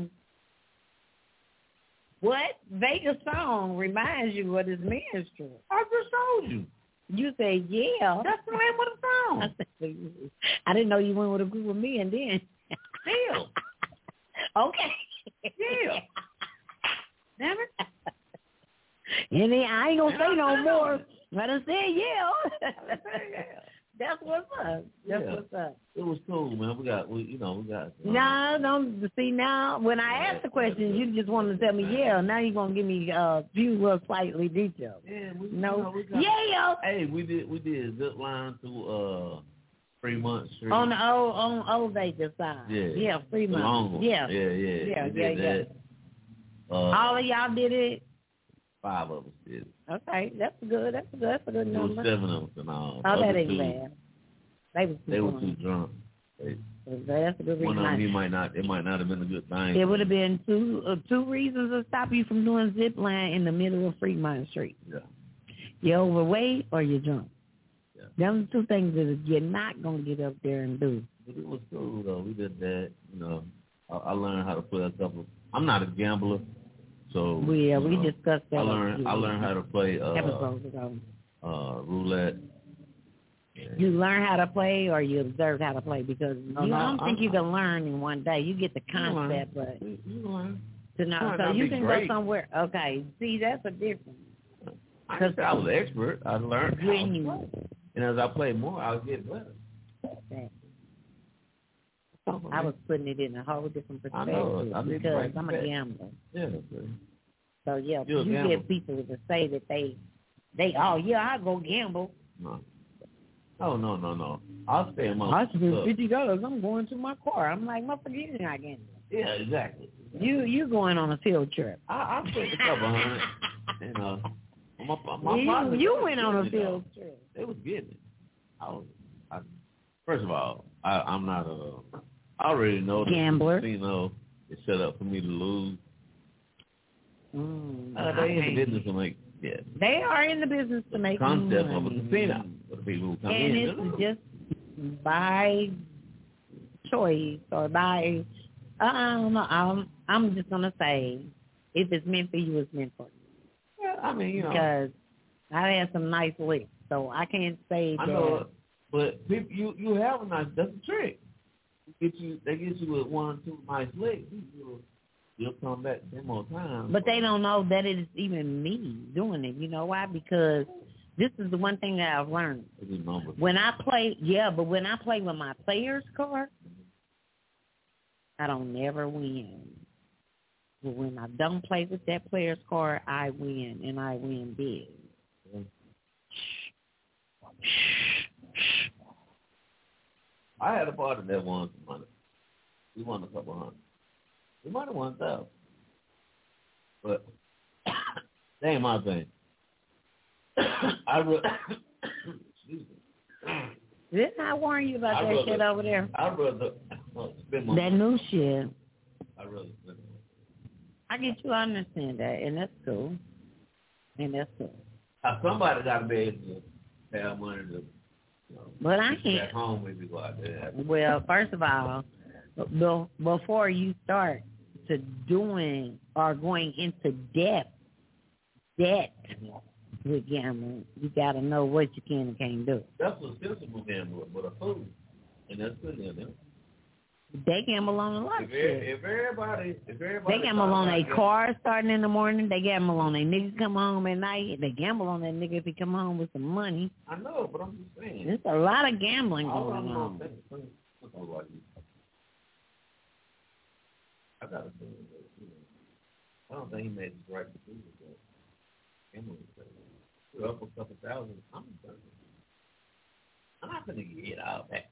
what Vegas song reminds you of this ministry? I just told you. You say, yeah. That's the name of the song. I didn't know you went with a group of men then. Yeah. Okay. Yeah. Damn it. And then I ain't gonna say no more. I done said yeah. That's what's up. That's Yeah. what's up. It was cool, man. We got, we, you know, we got. Uh, No, don't see now. When I asked the question, you just wanted to tell me yeah. Now you're gonna give me a uh, few little slightly details. Yeah, we, No. You know, we got, Yeah. Hey, we did, we did zip line through uh, Fremont Street. On the old, on old Vegas side. Yeah. Yeah, The Fremont. long one. Yeah. Yeah, yeah. Yeah, we yeah, did yeah. that. Uh, All of y'all did it. Five of us did. Okay, that's good. That's good. That's a good There was number. seven of us in all. Oh, that Other ain't two, bad. They was too They were drunk. too drunk. They, That's a good one reason. of them, he might not. It might not have been a good thing. It would have been two uh, two reasons to stop you from doing zip line in the middle of Fremont Street. Yeah. You're overweight or you're drunk. Yeah. Those are two things that you're not gonna get up there and do. But it was cool though. We did that. You know, I, I learned how to play a couple. I'm not a gambler, so We uh, you we know, discussed that. I learned. I learned how to play uh, episodes ago. uh, roulette. You learn how to play, or you observe how to play, because No, you no, don't think I'm- you can learn in one day. You get the You learn. concept, but You, you learn. to know, might so not you be can great. go somewhere. Okay, see, that's a difference. I didn't say I was an expert. I learned how When to you, play. And as I played more, I was getting better. I was putting it in a whole different I know. perspective I need to because break I'm a that. gambler. Yeah, see. So yeah, You're a you gambler. get people to say that they, they, oh yeah, I go gamble. No. Oh, no, no, no. I'll stay in my I spent stuff. fifty dollars. I'm going to my car. I'm like, motherfucker, you're not gambling. Yeah, exactly. You you going on a field trip. I, I spent a couple hundred, you know. My, my you partners, you they was went on a getting it, field though. trip. They was getting it. I was, I, first of all, I, I'm not a, I already know that Gambler. the casino is set up for me to lose. Mm, Uh, they in the business to make, yeah. They are in the business to make Concept of a money. casino for the people who come And in. it's you know. just by choice or by, I don't know, I'm, I'm just going to say, if it's meant for you, it's meant for you. Yeah, I mean, you know. Because I had some nice licks, so I can't say I that. know, it, but people, you you have a nice. That's the trick. Get you, they get you with one or two nice licks. You'll, you'll come back ten more times. But they don't know that it is even me doing it. You know why? Because this is the one thing that I've learned. It's a number. When I play, yeah, but when I play with my player's card, I don't never win. But when I don't play with that player's card, I win, and I win big. Yeah. I had a partner that won some money. We won a couple hundred. We might have won a thousand. But that ain't my thing. I re- excuse me. Didn't I warn you about I'd that rather- shit over there? I'd rather uh, spend my That new shit. I'd rather spend my I get you. I understand that, and that's cool. And that's cool. Now, somebody got to be able to have money to, you know, But I get can't. back home when you go out there. Well, first of all, be- before you start to doing or going into debt, debt with gambling, you got to know what you can and can't do. That's a sensible gambler, but a fool, and that's good in them. They gamble on a lot of If, shit. if everybody, if everybody, They gamble on a a car starting in the morning. They gamble on a nigga come home at night. They gamble on that nigga if he come home with some money. I know, but I'm just saying. There's a lot of gambling All going I'm gonna on. say is something like this. I got to say, you know, I don't think he made the right decision. But Emily said, "You're up a couple thousand. I'm done. I'm not gonna get out back."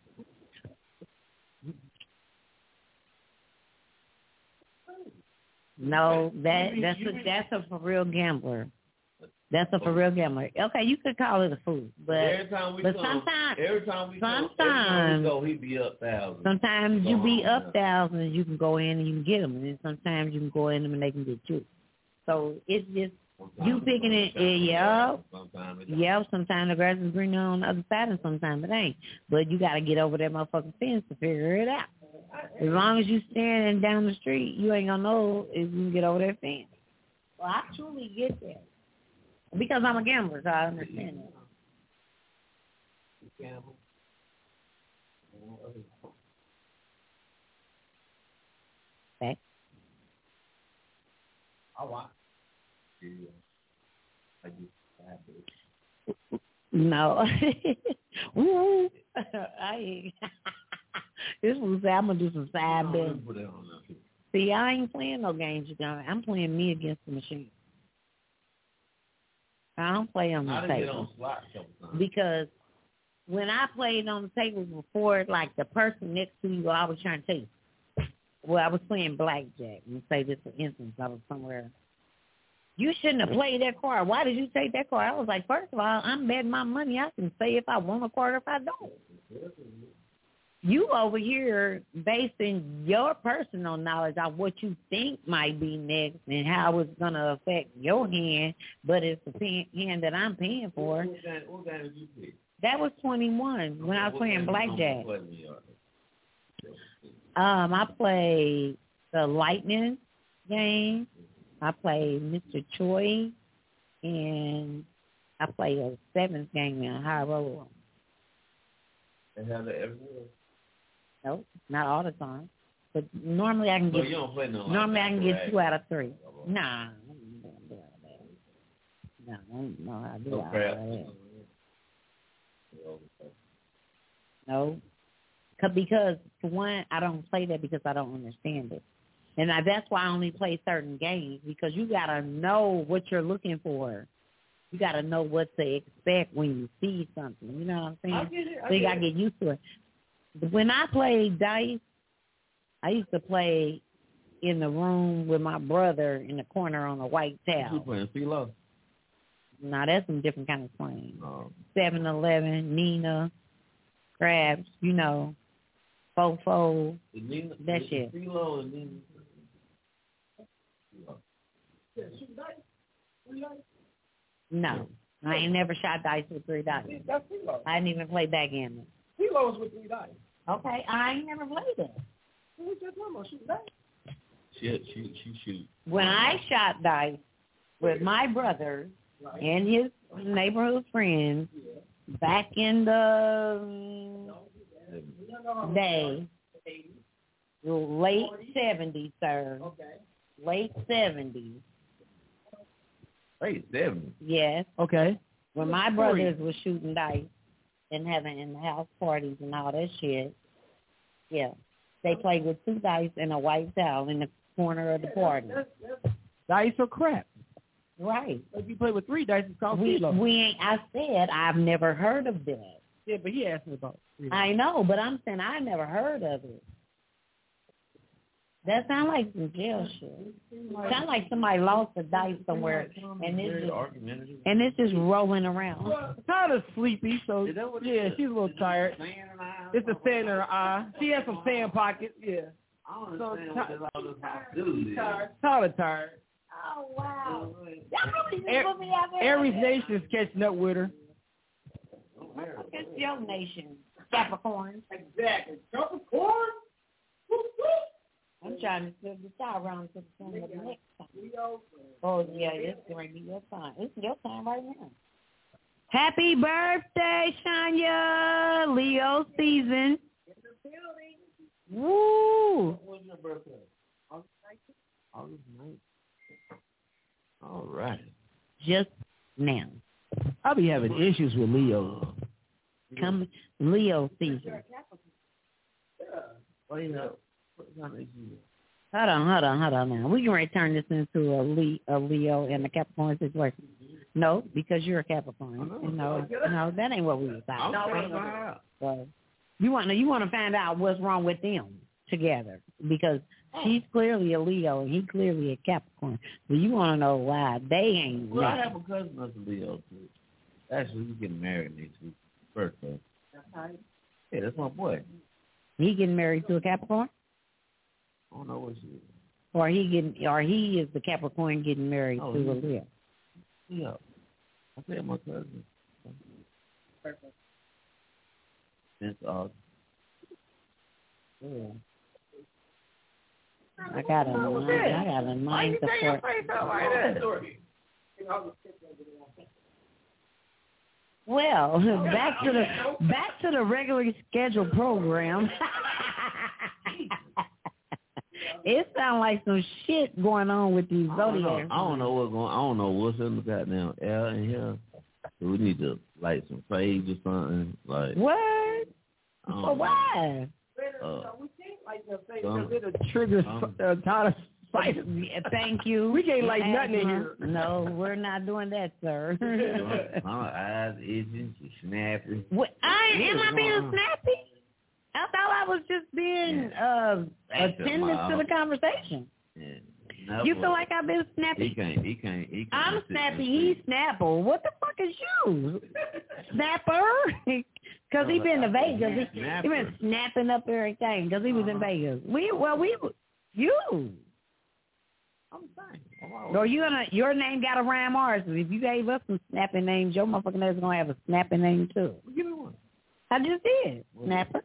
No, that You be- that's you a be- that's a for real gambler. That's a for real gambler. Okay, you could call it a fool, but every time we but come, sometimes every time we come, every time sometimes we go, he be up thousand. sometimes you Go be on, up yeah. thousands, you can go in and you can get them, and then sometimes you can go in them and they can get you. So it's just You picking it, yeah, Sometimes it yeah. Sometimes the grass is greener on the other side, and sometimes it ain't. But you got to get over that motherfucking fence to figure it out. As long as you standing down the street, you ain't gonna know if you can get over that fence. Well, I truly get that because I'm a gambler, so I understand that. Okay. I watch. No. Woo. I ain't. This one say I'm gonna do some side betting. See, I ain't playing no games, you know. I'm playing me against the machine. I don't play on the I didn't get table on slot a couple times. because when I played on the table before, like the person next to you, I was trying to tell you. Well, I was playing blackjack. And say this for instance, I was somewhere. You shouldn't have played that card. Why did you take that card? I was like, first of all, I'm betting my money. I can say if I want a card or if I don't. You over here basing your personal knowledge on what you think might be next and how it's going to affect your hand, but it's the pay- hand that I'm paying for. What game, what game did you pick? That was twenty-one when I was What playing game blackjack. you play when you Um, I played the Lightning game. I played Mister Choi, and I played a seventh game in High Roller. And have they ever? No, not all the time, but normally I can So get. you don't play no. Normally like I can that, get right? two out of three. Nah, no, I don't know how to do No all crap. that. No, 'Cause- because for one, I don't play that because I don't understand it. And I, that's why I only play certain games, because you got to know what you're looking for. You got to know what to expect when you see something. You know what I'm saying? I get it. I so you get got to get used to it. When I played dice, I used to play in the room with my brother in the corner on a white You towel. playing CeeLo? Now, that's some different kind of playing. No. seven eleven, Nina, Crabs, you know, Fofo, The Nina, that the shit. CeeLo and Nina. No. I ain't never shot dice with three dice. That's CeeLo. I didn't even play backgammon. CeeLo's with three dice. Okay, I ain't never played that. Who was just talking about shooting dice? She, she, she shoot. When I shot dice with my brother and his neighborhood friends back in the day, late seventies, sir. Late seventies. Hey, seven. Yes. Okay. When my brothers were shooting dice and having in the house parties and all that shit, yeah, they played with two dice and a white towel in the corner of the party. Dice or crap. Right. If you play with three dice, it's called We CeeLo. we ain't. I said I've never heard of that. Yeah, but he asked me about three dice. I know, but I'm saying I never heard of it. That sounds like some jail shit. Sounds like somebody lost a dice somewhere and it's just, and it's just rolling around. Well, kind of sleepy, so Is that what it yeah, is? she's a little tired. It's a sand in her eye. She has some sand pockets. Yeah. I don't So understand ti- what this all this hostility is. Kind of tired. Oh wow! Y'all really just Air- put me out there. Aries Nation's catching up with her. It's your nation, Capricorn. Exactly. Capricorn? I'm trying to flip the star around to the sun of the next time. Oh yeah, it's going to be your time. It's your time right now. Happy birthday, Shania! Leo season. Woo! When's your birthday? August ninth. August ninth. All right. Just now. I'll be having issues with Leo. Come Leo season. Oh, you know, what kind of issue? Hold on, hold on, hold on now. We can ready to turn this into a, Le- a Leo and a Capricorn situation. No, because you're a Capricorn. No, no, that ain't what we was I'm about. trying to find out. So you want to you want to find out what's wrong with them together, because she's clearly a Leo and he clearly a Capricorn. But you want to know why they ain't. Well, I right. have a cousin that's a Leo, too. Actually, he's getting married next week. Birthday. Yeah, that's my boy. He getting married to a Capricorn, I don't know what she is. or he getting, or he is the Capricorn getting married Oh, to a he- Leo. Yeah. I said my cousin. Perfect. Since August. Yeah. I got a mind. I got a mind support. Well, back to the back to the regularly scheduled program. It sounds like some shit going on with these zodiacs. I don't know what's going. I don't know what's in the goddamn air in here. So we need to light some sage or something. Like what? For why? Uh, we can't light the sage because it'll trigger uh, Tyler. Yeah, thank you. We can't light nothing in here. No, we're not doing that, sir. my eyes itching, she snapping. What, I am I being snappy? I thought I was just being uh, attentive to the conversation. Yeah. You feel like I've been snappy? He can't. He can't. He can't I'm snappy. He's snapper. What the fuck is you? Snapper? Because he been to Vegas. He, he been snapping up everything because he was in Vegas. We well we you. I'm saying. No, you gonna your name got to rhyme ours. If you gave us some snapping names, your motherfucking name's gonna have a snapping name too. Give me one. I just did. Snapper.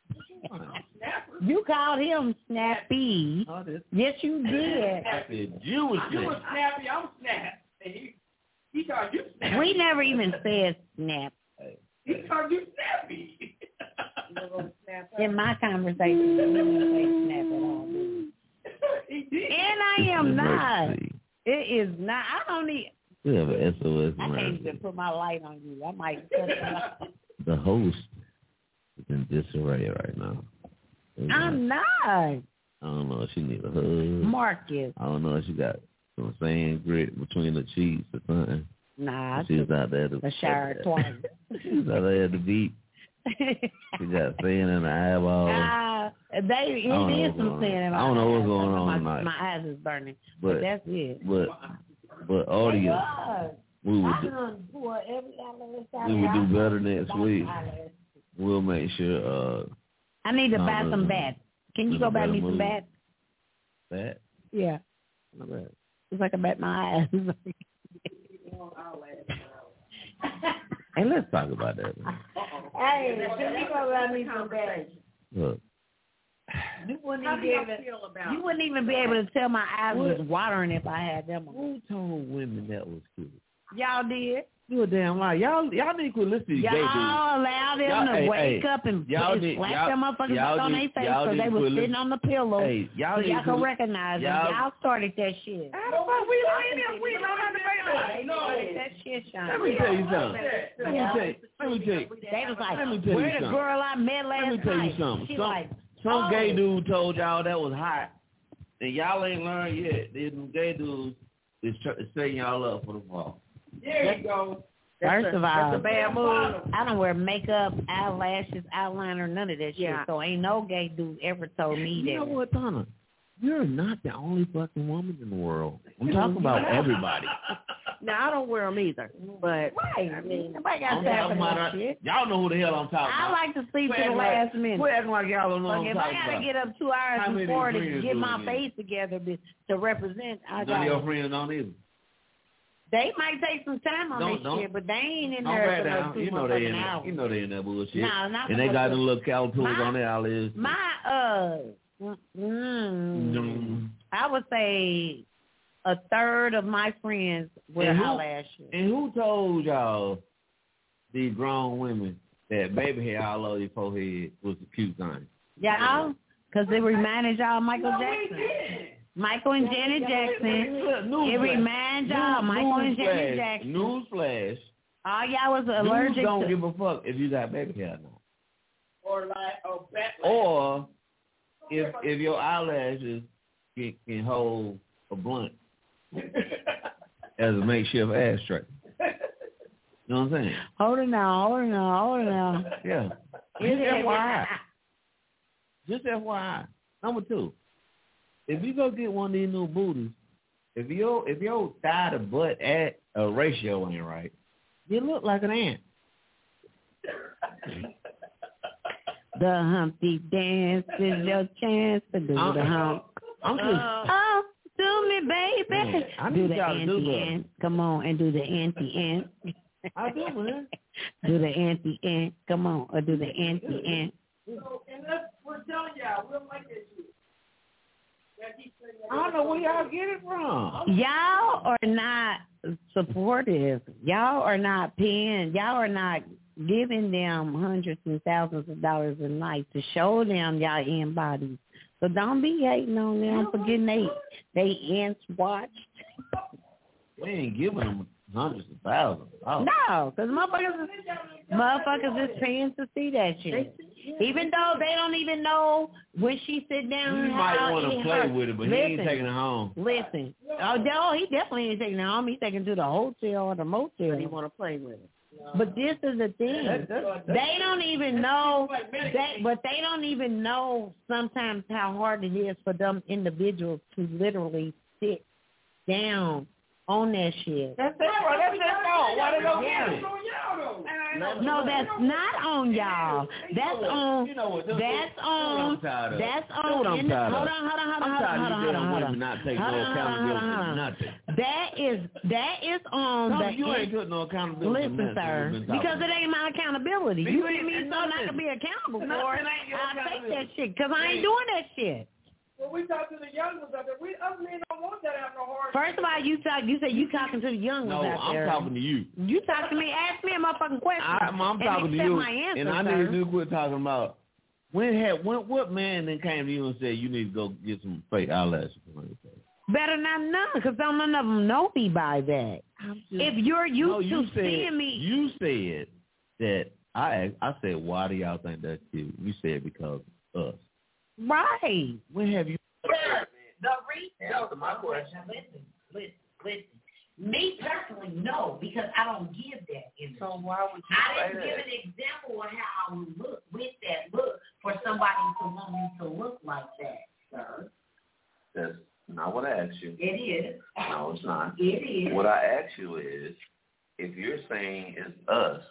You called him Snappy. Oh, yes, you did. I said you was You was snappy. I'm snap. And he, he called you snappy. We never even said snap. He called you snappy. In my conversation, we didn't say snap at all. He did. And I am not. It is not. I don't need. We have an S O S. I can't even put my light on you. I might cut you off. The host is in disarray right now. I'm not. I don't know if she needs a hug. Marcus. I don't know if she got some sand grit between the cheeks or something. Nah. She was out there to the shower twice. She was out there at the beach. She got sand in the eyeballs. Uh, they it is some sand in my I don't know what's eyes. going on my, tonight. my eyes is burning. But, But but that's it. But but audience, we would do, we would do better next week. We'll make sure. Uh, I need to no, buy no, some no. bats. Can you go buy me some bats? Bat? Yeah. Not bad. It's like I bat my eyes. Hey, let's talk about that. Man. Hey, can you go buy me some bats? Look. You wouldn't How even do be y'all able to, feel about you wouldn't even be able to tell my eyes What? was watering if I had them on. Who told women that was cute? Y'all did. You a damn lie. Y'all y'all need to quit listening to Y'all gay dudes. allowed them Y'all- to hey, wake hey, up and y'all and need- slap y'all- them motherfuckers y'all on need- their face y'all because need they to was quit sitting on the pillow Hey, y'all so need y'all to can quit- recognize them. y'all- Y'all started that shit. How the fuck we ain't if we don't have to They started that shit, Sean. Let me tell you something. Let me tell you. Let me tell you. They was like, Let me tell you where the something. girl I met last Let me tell you night? something. She Some, like, some oh. gay dude told y'all that was hot, and y'all ain't learned yet. Them gay dudes is tr- setting y'all up for the fall. There you go. First of all, That's a bad move. I don't wear makeup, eyelashes, eyeliner, none of that shit. Yeah. So ain't no gay dude ever told me You that. know what, Donna? You're not the only fucking woman in the world. I'm talking about everybody. Now, I don't wear them either, but Right. I mean, nobody got I'm time talking for about that uh, shit. y'all know who the hell I'm talking I about. like to sleep Quit to the acting last like, minute. Quit acting like y'all don't know Like what if I'm I talking gotta about. get up two hours How many before to friends get do my you face together be- to represent, I None of your got. friends don't either. They might take some time on Don't- this don't- shit, but they ain't in Don't there back for no down. two You know they in motherfucking that. hours. You know they in that bullshit. No, not and they for got no them little calipers My- on their eyelids. My uh, mm, Mm. I would say a third of my friends wear And who- eyelashes. And who told y'all, these grown women, that baby hair all over your forehead was a cute thing? Y'all, because it reminded y'all of Michael No, we Jackson. didn't. Michael and Janet Jackson. It reminds y'all of Michael and Janet Jackson. Newsflash. All y'all was Dudes allergic don't to. give a fuck if you got baby hair now. Or like, oh, back. Or if if your eyelashes can, can hold a blunt as a makeshift ashtray. You know what I'm saying? Hold it now, hold it now, hold it now. Yeah. Just F Y I. Just F Y I. Number two, if you go get one of these new booties, if your if your thigh to butt at a ratio ain't right, you look like an ant. The Humpty Dance is your chance to do I'm- the hump. I'm just Oh, to me, baby. Man, I do need the y'all to do anti-ant. Come on, and do the anti-ant. I do, man. Do the anti-ant. Come on, or do the anti-ant. So, and that's, we're telling y'all, we don't like that shit. That keeps saying that- I don't know where y'all get it from. Y'all are not supportive. Y'all are not paying. Y'all are not giving them hundreds and thousands of dollars a night to show them y'all in bodies. So don't be hating on them for getting they they ants watched. We ain't giving them hundreds of thousands. Oh. No, because motherfuckers is, motherfuckers is paying to see that shit. Even though they don't even know when she sit down. You might want to play with it, but listen, he ain't taking it home. Listen. Oh, no, he definitely ain't taking it home. He's taking it to the hotel or the motel. He want to play with it. But this is the thing. That, that, that, they don't even know, they, but they don't even know sometimes how hard it is for them individuals to literally sit down on that shit. That's it. Well, that's their fault. Why they don't get it? No, that's not on y'all. That's on. You know what? That's on. That's on. Hold on, hold on, hold on, hold on, hold on, hold on, hold on. Not taking no accountability for nothing. That is that is on No, the. you ain't putting no accountability. Listen, sir, because it ain't my accountability. You give me something I can be accountable for. I'll take that shit because I ain't doing that shit. Well, we talk to the young ones out there. We us men don't want that to have no hard. First of all, you talk. You say you talking to the young ones no, out I'm there. No, I'm talking to you. You talk to me. Ask me a motherfucking question. I, I'm, I'm talking to you, my answer, and I sir. need you to quit talking about when had when what man then came to you and said you need to go get some fake eyelashes. Better not none, because none of them know me by that. Just, if you're used no, you to said, seeing me, you said that I I said why do y'all think that's cute? You said because of us. Right. When have you? The reason. Answer my question. Listen, listen, listen. Me personally, no, because I don't give that. In So why would you I say didn't that? give an example of how I would look with that look for somebody to want me to look like that, sir. That's not what I asked you. It is. No, it's not. It is. What I asked you is, if you're saying it's us,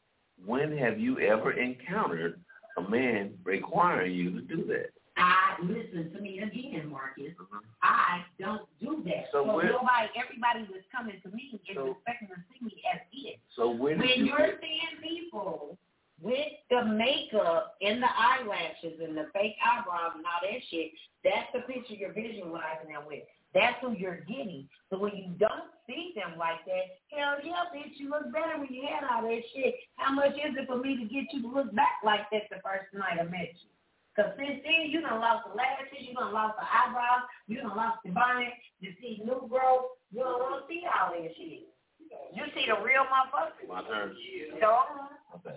when have you ever encountered a man requiring you to do that? I listen to me again, Marcus. Mm-hmm. I don't do that. So, so where, nobody, everybody that's coming to me is so, expecting to see me as it. So when, when you you're get, seeing people with the makeup and the eyelashes and the fake eyebrows and all that shit, that's the picture you're visualizing them with. That's who you're getting. So when you don't see them like that, hell yeah, bitch, you look better when you had all that shit. How much is it for me to get you to look back like that the first night I met you? Because since then, you done lost the lashes, you done lost the eyebrows, you done lost the bonnet, you see new growth, you don't want to see all that shit. You see the real motherfucker. My turn. So, Okay.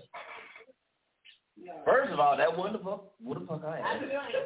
First of all, that wonderful. What the fuck I asked?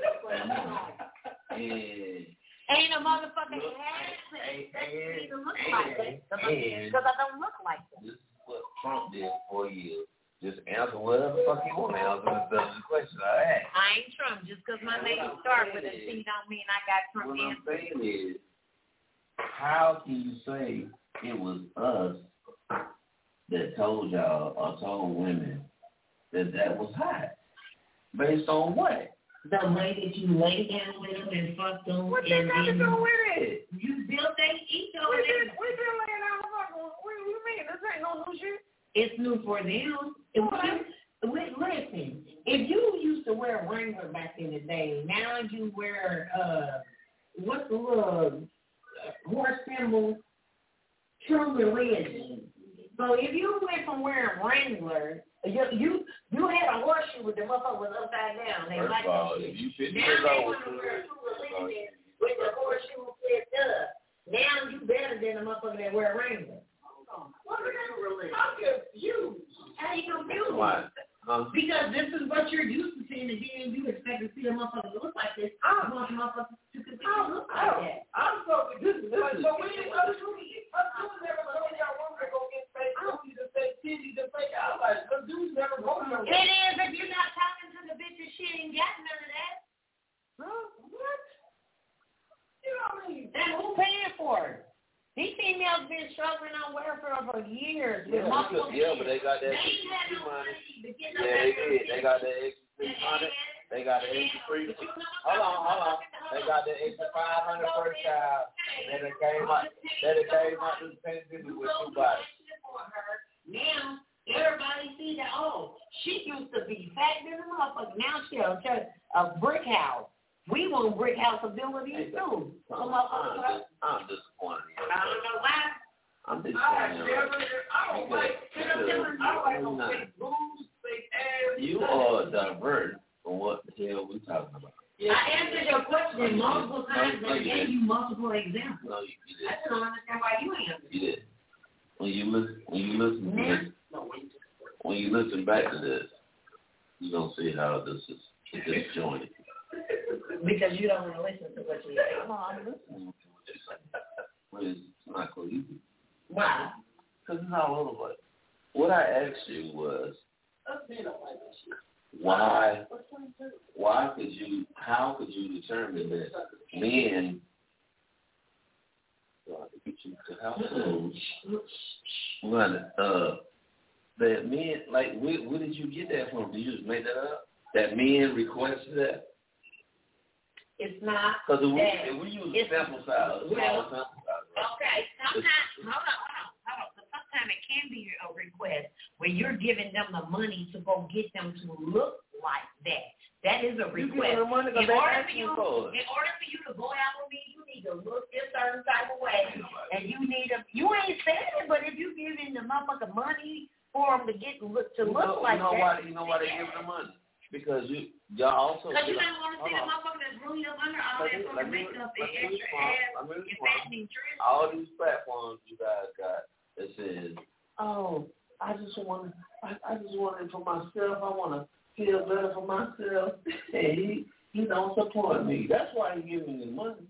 And ain't a motherfucking ass that need to look like that. Because I don't look like that. This is what Trump did for years. Just answer whatever the fuck you want to answer. That's the question I asked. I ain't Trump. Just because my name starts with a C don't mean I got Trump What I'm answers. saying is, how can you say it was us that told y'all or told women that that was hot? Based on what? The way that you lay down with them and fucked them. What they got to do with it? You built their ego. We been, we been laying down the fuck. What do you mean? This ain't no new shit. It's new for them. If you, listen, if you used to wear Wrangler back in the day, now you wear, uh, what's the little uh, horse symbol? True religion. So if you went from wearing Wrangler, you you, you had a horseshoe with the motherfucker was upside down. They First like of all, that shit. if you fifty Now years they old, want to wear true religion with the horseshoe flipped up. Now you better than the motherfucker that wear Wrangler. What is religion? I'm confused. How you confused? Why? Huh? Because this is what you're used to seeing, and then you expect to see a motherfucker look like this. I want a motherfucker to continue to look like that. I'm so confused. Like, so we didn't us two never told y'all women to go get fake booties and fake titties and fake eyelashes. Because dudes never go nowhere. It is if you're not talking to the bitches, she ain't got none of that. Huh? What? You know what I mean? Then who paying for it? These females been struggling on welfare for years with Yeah, multiple yeah, but they got that They ain't had extra no money. money to get Yeah, they did. They got that extra six hundred. They got the extra three. Hold on, hold on. They got the extra five hundred per child. Then it came out. Then it came out to the Thanksgiving with two bodies. Now everybody see that. Oh, she used to be fat than a motherfucker. Now she a, a brick house. We want brick house abilities too. Come up I'm, with dis- I'm disappointed. I don't know why. I'm I disappointed. don't like, I don't like no fake boobs, fake ass. You are diverting from what the hell we talking about. I answered your question multiple times No, and you gave didn't. you multiple examples. No, you, you I did. just don't understand why you answered. You did. When you listen, when you listen to Now, this, when you listen back to this, you gonna see how this is disjointed. because you don't want to listen to what you say. No, I'm listening to what you're saying. But it's not so easy. Why? Because it's all over the place. What I asked you was, why, why could you, how could you determine that men, God, to get you to house rules, uh, that men, like, where, where did you get that from? Did you just make that up? That men requested that? It's not. Because if we, that. if we use It's- a sample size, a small well, sample size, right? Okay, sometimes, hold on, hold on, hold on. But sometimes it can be a request where you're giving them the money to go get them to look like that. That is a You request. give them money because In they order, for asking you, for it. in order for you to go out with me, you need to look this certain type of way, and you need a. You ain't saying it, but if you giving the motherfucker money for them to get look to You look know, like you know that, why? You know why they give them money? Because you, y'all also. because you get a- don't want to see the hold on. motherfucker that's really up under all Let that me- fucking let me- makeup let and me extra respond. ass Let me and respond. fattening dress. All these platforms you guys got that says, oh, I just want to, I, I just want it for myself. I want to feel better for myself. And he, he don't support me. That's why he giving me money.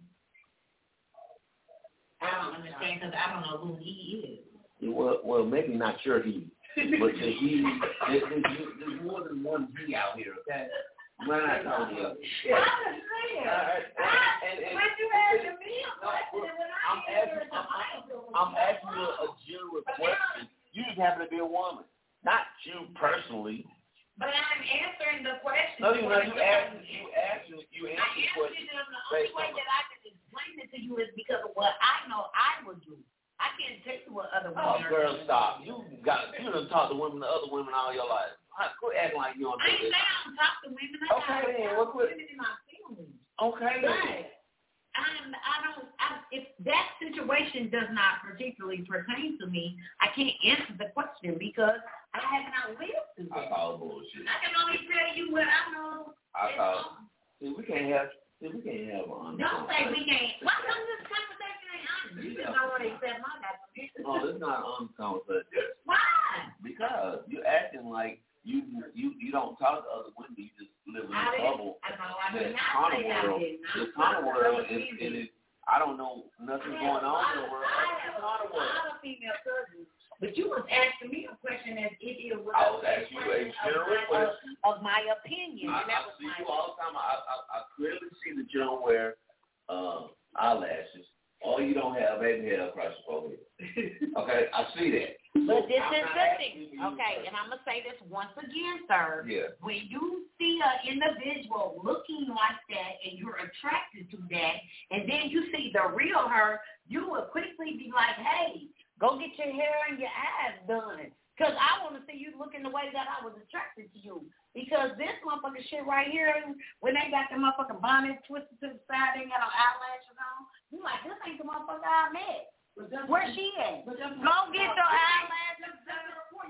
I don't understand because I don't know who he is. Well, well, maybe not your he, but the he. There's, there's, there's more than one he out here. Okay, we're not talking about. Yeah. I understand. All right. And, and, and, But you asking me a no, question when I I'm asking, answer the I'm, Bible. I'm asking you a general question. You just happen to be a woman, not you personally. But I'm answering the question. No, you know, you asked, you asked, you I answered the answered question. them. The only way that I can explain it to you is because of what I know I would do. I can't tell you what other Oh, women are girl, doing. stop. You got, you done talked to women, to other women all your life. Quit acting like you don't I do ain't this. saying I don't talk to women. I Okay, got then, what quit? women in my family. Okay. But I'm, I don't, I, if that situation does not particularly pertain to me, I can't answer the question because I have not lived through I it. call bullshit. I can only tell you what I know. I call. See, we can't have. See, we can't have an Don't say we can't. Why come this conversation ain't honest? You just don't want to accept my definition. No, it's not an conversation. Why? Because you're acting like you you you don't talk to other women. You just live in I a didn't. bubble. I know. I did That not carnal say I world. did not. The carnal world is, Easy. it is. I don't know nothing going on in the world. I It's have the carnal a world. lot of female cousins, but you was asking me a question as if it was I was asking you a general of, question. of my opinion. I, and I that was see my you all the time. I, I I clearly see that you don't wear uh, eyelashes, or you don't have baby hair across your forehead. Okay, I see that. But this I'm is not the asking thing. you Okay, first. and I'm going to say this once again, sir. Yeah. When you see an individual looking like that and you're attracted to that, and then you see the real her, you will quickly be like, hey, go get your hair and your eyes done. Because I want to see you looking the way that I was attracted to you. Because this motherfucking shit right here, when they got the motherfucking bonnet twisted to the side, they got no eyelashes on, you like, this ain't the motherfucker I met. Where she at? Go get your eyelashes done.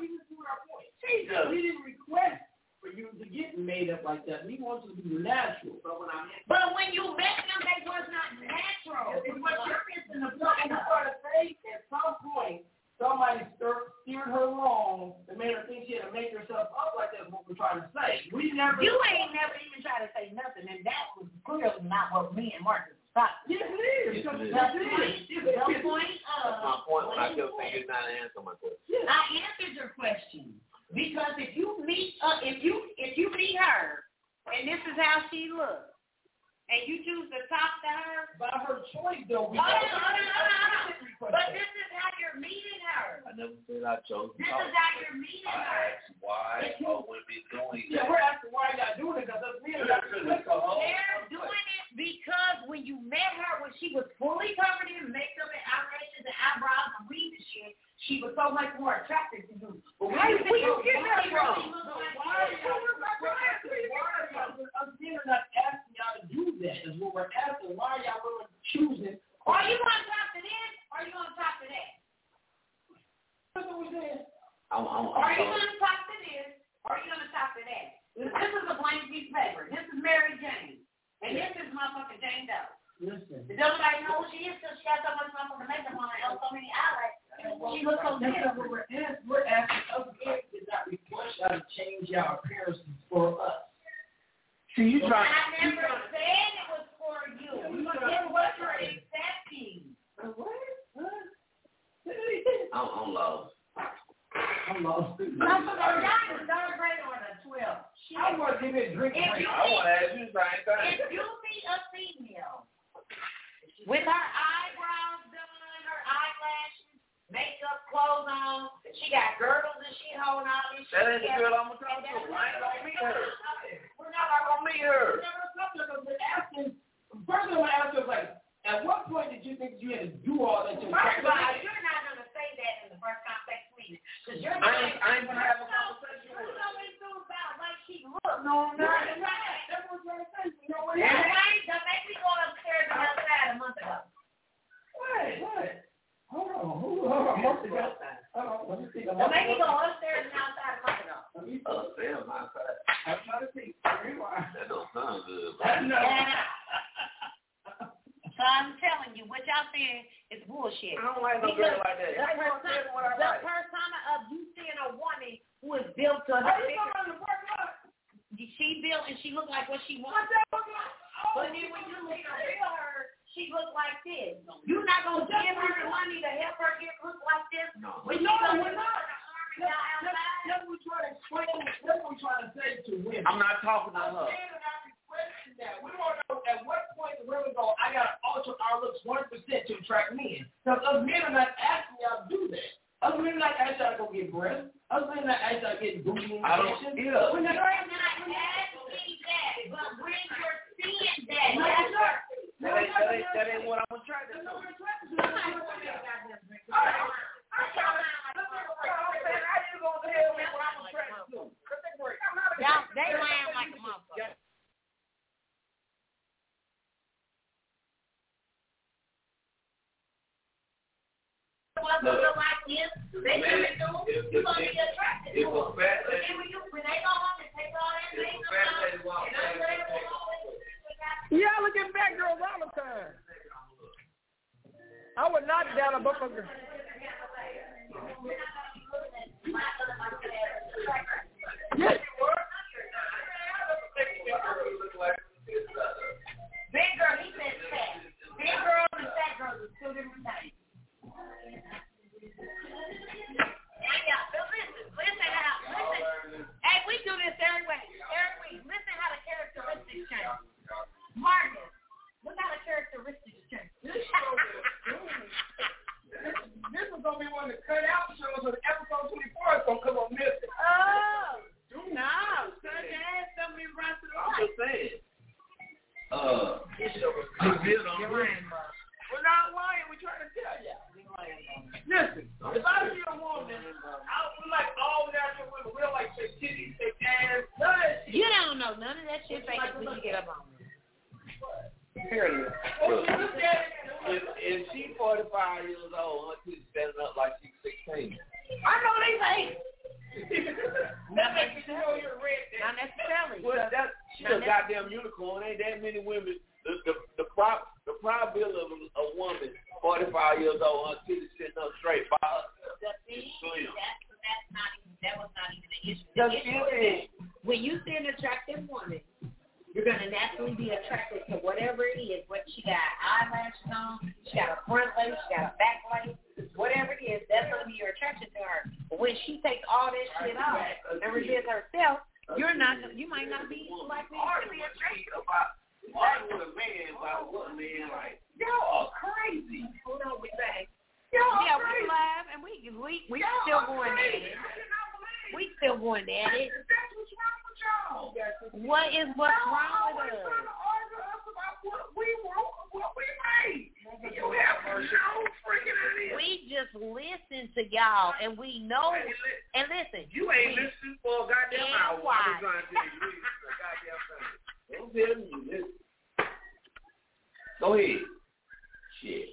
Jesus, he didn't request for you to get made up like that. He wants you to be natural. So when I But when you met them, they was not natural. It's what you're missing the and point you of. try to say at some point somebody stir, steered her wrong and made her think she had to make herself up like that's what we're trying to say. We never. You ain't never even tried to say nothing, and that was clearly not what me and Marcus thought. Yes, it is. Yes, it is. That's it. The point That's of. my point. When I kept saying you're not answering my question. I answered your question because if you meet, uh, if you if you meet her, and this is how she looks, and you choose to talk to her. By her choice, though. We Hold on, hold on, hold on. But this is how you're meeting her. I never said I chose to This talk. is how you're meeting I her. asked why are women doing Yeah, that? we're asking why y'all doing it because that's me. They're doing it because we're asking, why are y'all women choosing? Are you going to talk to this? Or are you going to talk to that? That's what we're saying. I'm, I'm, Are I'm you going to talk to this? Or are you going to talk to that? This is a blank piece of paper. This is Mary Jane. And this is motherfucking Jane Doe. Listen. Does nobody know who she is because she got so much motherfucking makeup on and so many eyelights. She looks so That's different. what we're asking. We're asking us kids to not request y'all to change y'all appearances for us. See, you try. I never said it was for you. It's what you're accepting. What? What? I'm, I'm lost. I'm lost. No, so the guy is third grade or the twelfth. I want to give it a drink. If you I want to ask you the same thing. If you see a female with her eyebrows done, her eyelashes, makeup, clothes on, she got girdles and she holding all this shit. That ain't the together, girl I'm going to talk to. I ain't going to meet her. We're I'm not going to meet her. We're asking, first thing I'm going to ask you is like, at what point did you think you had to do all that? To First of all, you're not going to say that in the first context meeting. Because you're I ain't, I ain't going to have a conversation with her. You're so enthused about like she looks. No, no, Right. that's what I'm trying to say. You know what? Yeah. Right? Don't make me go upstairs and outside a month ago. What? What? Hold on, hold on, hold on. Month ago. Hold on, let me see. Don't make me go upstairs and outside a month ago. Let me see. Uh, damn, my side. I'm trying to see. That don't sound good. No. So I'm telling you, what y'all saying is bullshit. I don't like no girl like that. The persona, the persona of you seeing a woman who is built to her figure. She built and she looked like what she wants. But then when you look at real her, she looked like this. You're not gonna give her the money to help her get look like this. No. When you go with her, That's what we're trying to explain. That's what we're trying to say to women. I'm not talking to her. That. We want to know at what point the women go, I got to alter our looks one hundred percent to attract men. Because us men are not asking y'all to do that. Us men are not asking y'all to go get breasts. Us men are not asking y'all to get booty injections. I don't, yeah. We're not asking that, but when you're seeing that, no, that's no, that, ain't, that, ain't, that ain't what I'm attracted to. All right. Y'all, they lying like a motherfucker. Wasn't look like this, they couldn't do it. You're going to be attracted to them. But then when, you, when they go home and take all that makeup off, and I'm ready to go in. Yeah, look at back girls all the time. I would knock down a motherfucker. Yes. Big girl, he said fat. Big girls and fat girls are two different things. Hey, y'all, listen, listen how, listen. Hey, we do this every week. Every week. Listen how the characteristics change. Marcus, look how the characteristics change. This is going to be one of the cut out shows on episode twenty-four. It's going to come on missing. Oh, no. Cut that. Somebody runs to the I'm light. just saying. Uh, We're not lying. We're trying to tell you. Listen, if I see a woman, I we like all natural women. We don't like fake titties, fake ass, none of that shit. You don't know none of that shit fake until you get up on it. Period. Look, if, if she forty-five years old, her titties standing up like she's sixteen. I know they fake. That makes you know you're a redneck. Not necessarily. Well, that she's a goddamn unicorn. Ain't that many women. The the the prop the probability of a, a woman forty-five years old, her titties sitting up straight by herself. That's, that's not even, that was not even the issue. The The issue is when you see an attractive woman, you're going to naturally be attracted to whatever it is. What she got eyelashes on, she got a front lace, she got a back lace, whatever it is, that's going to be your attraction to her. But when she takes all that shit off and reveals herself, you're not, you might not be likely to be attracted. Why would a man buy what man like? Y'all are crazy. Hold on, we back. Y'all Yeah, are crazy. we live and we we we Y'all still are going at crazy. it. We still going at it. That's what's wrong with y'all. What is what's wrong with Y'all always us? trying to argue us about what we want, what we made. You have no freaking idea. We just listen to y'all and we know and listen. You ain't we, listening for a goddamn And hour. why? I'm trying to tell you. You ain't listening for a goddamn thing. Don't tell me you listen. Go ahead. Shit.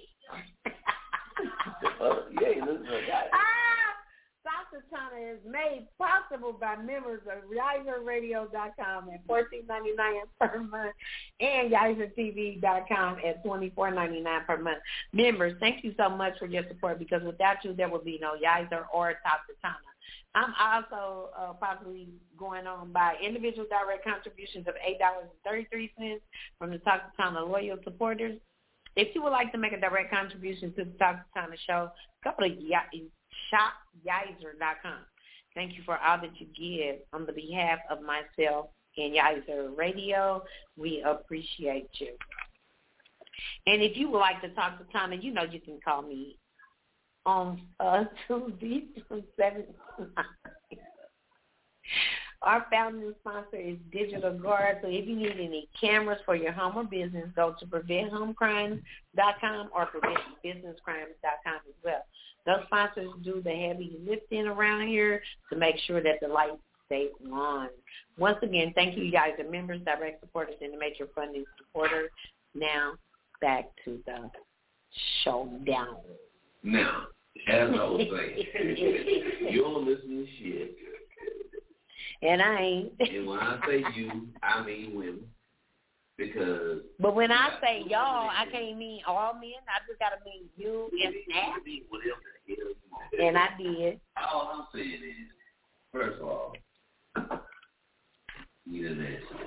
uh, yeah, listen to that. Doctor China is made possible by members of Yizer Radio dot com at fourteen ninety-nine per month and Yizer T V dot com at twenty-four ninety-nine per month. Members, thank you so much for your support, because without you, there would be no Yizer or Doctor China. I'm also uh, possibly going on by individual direct contributions of eight dollars and thirty-three cents from the Doctor China loyal supporters. If you would like to make a direct contribution to the Doctor China show, a couple of y- shop Yizer dot com. Thank you for all that you give on the behalf of myself and Yizer Radio. We appreciate you. And if you would like to talk to Tana, you know you can call me on uh, Tuesday from seven to nine. Our founding sponsor is Digital Guard, so if you need any cameras for your home or business, go to prevent home crimes dot com or prevent business crimes dot com as well. Those sponsors do the heavy lifting around here to make sure that the lights stay on. Once again, thank you guys, the members, direct supporters, and the major funding supporters. Now, back to the showdown. Now, as I was saying, you don't listen to shit. And I ain't. And when I say you, I mean women. Because. But when I say y'all, I can't mean all men. I just got to mean you and Snap. And I did. All I'm saying is, first of all, you didn't answer.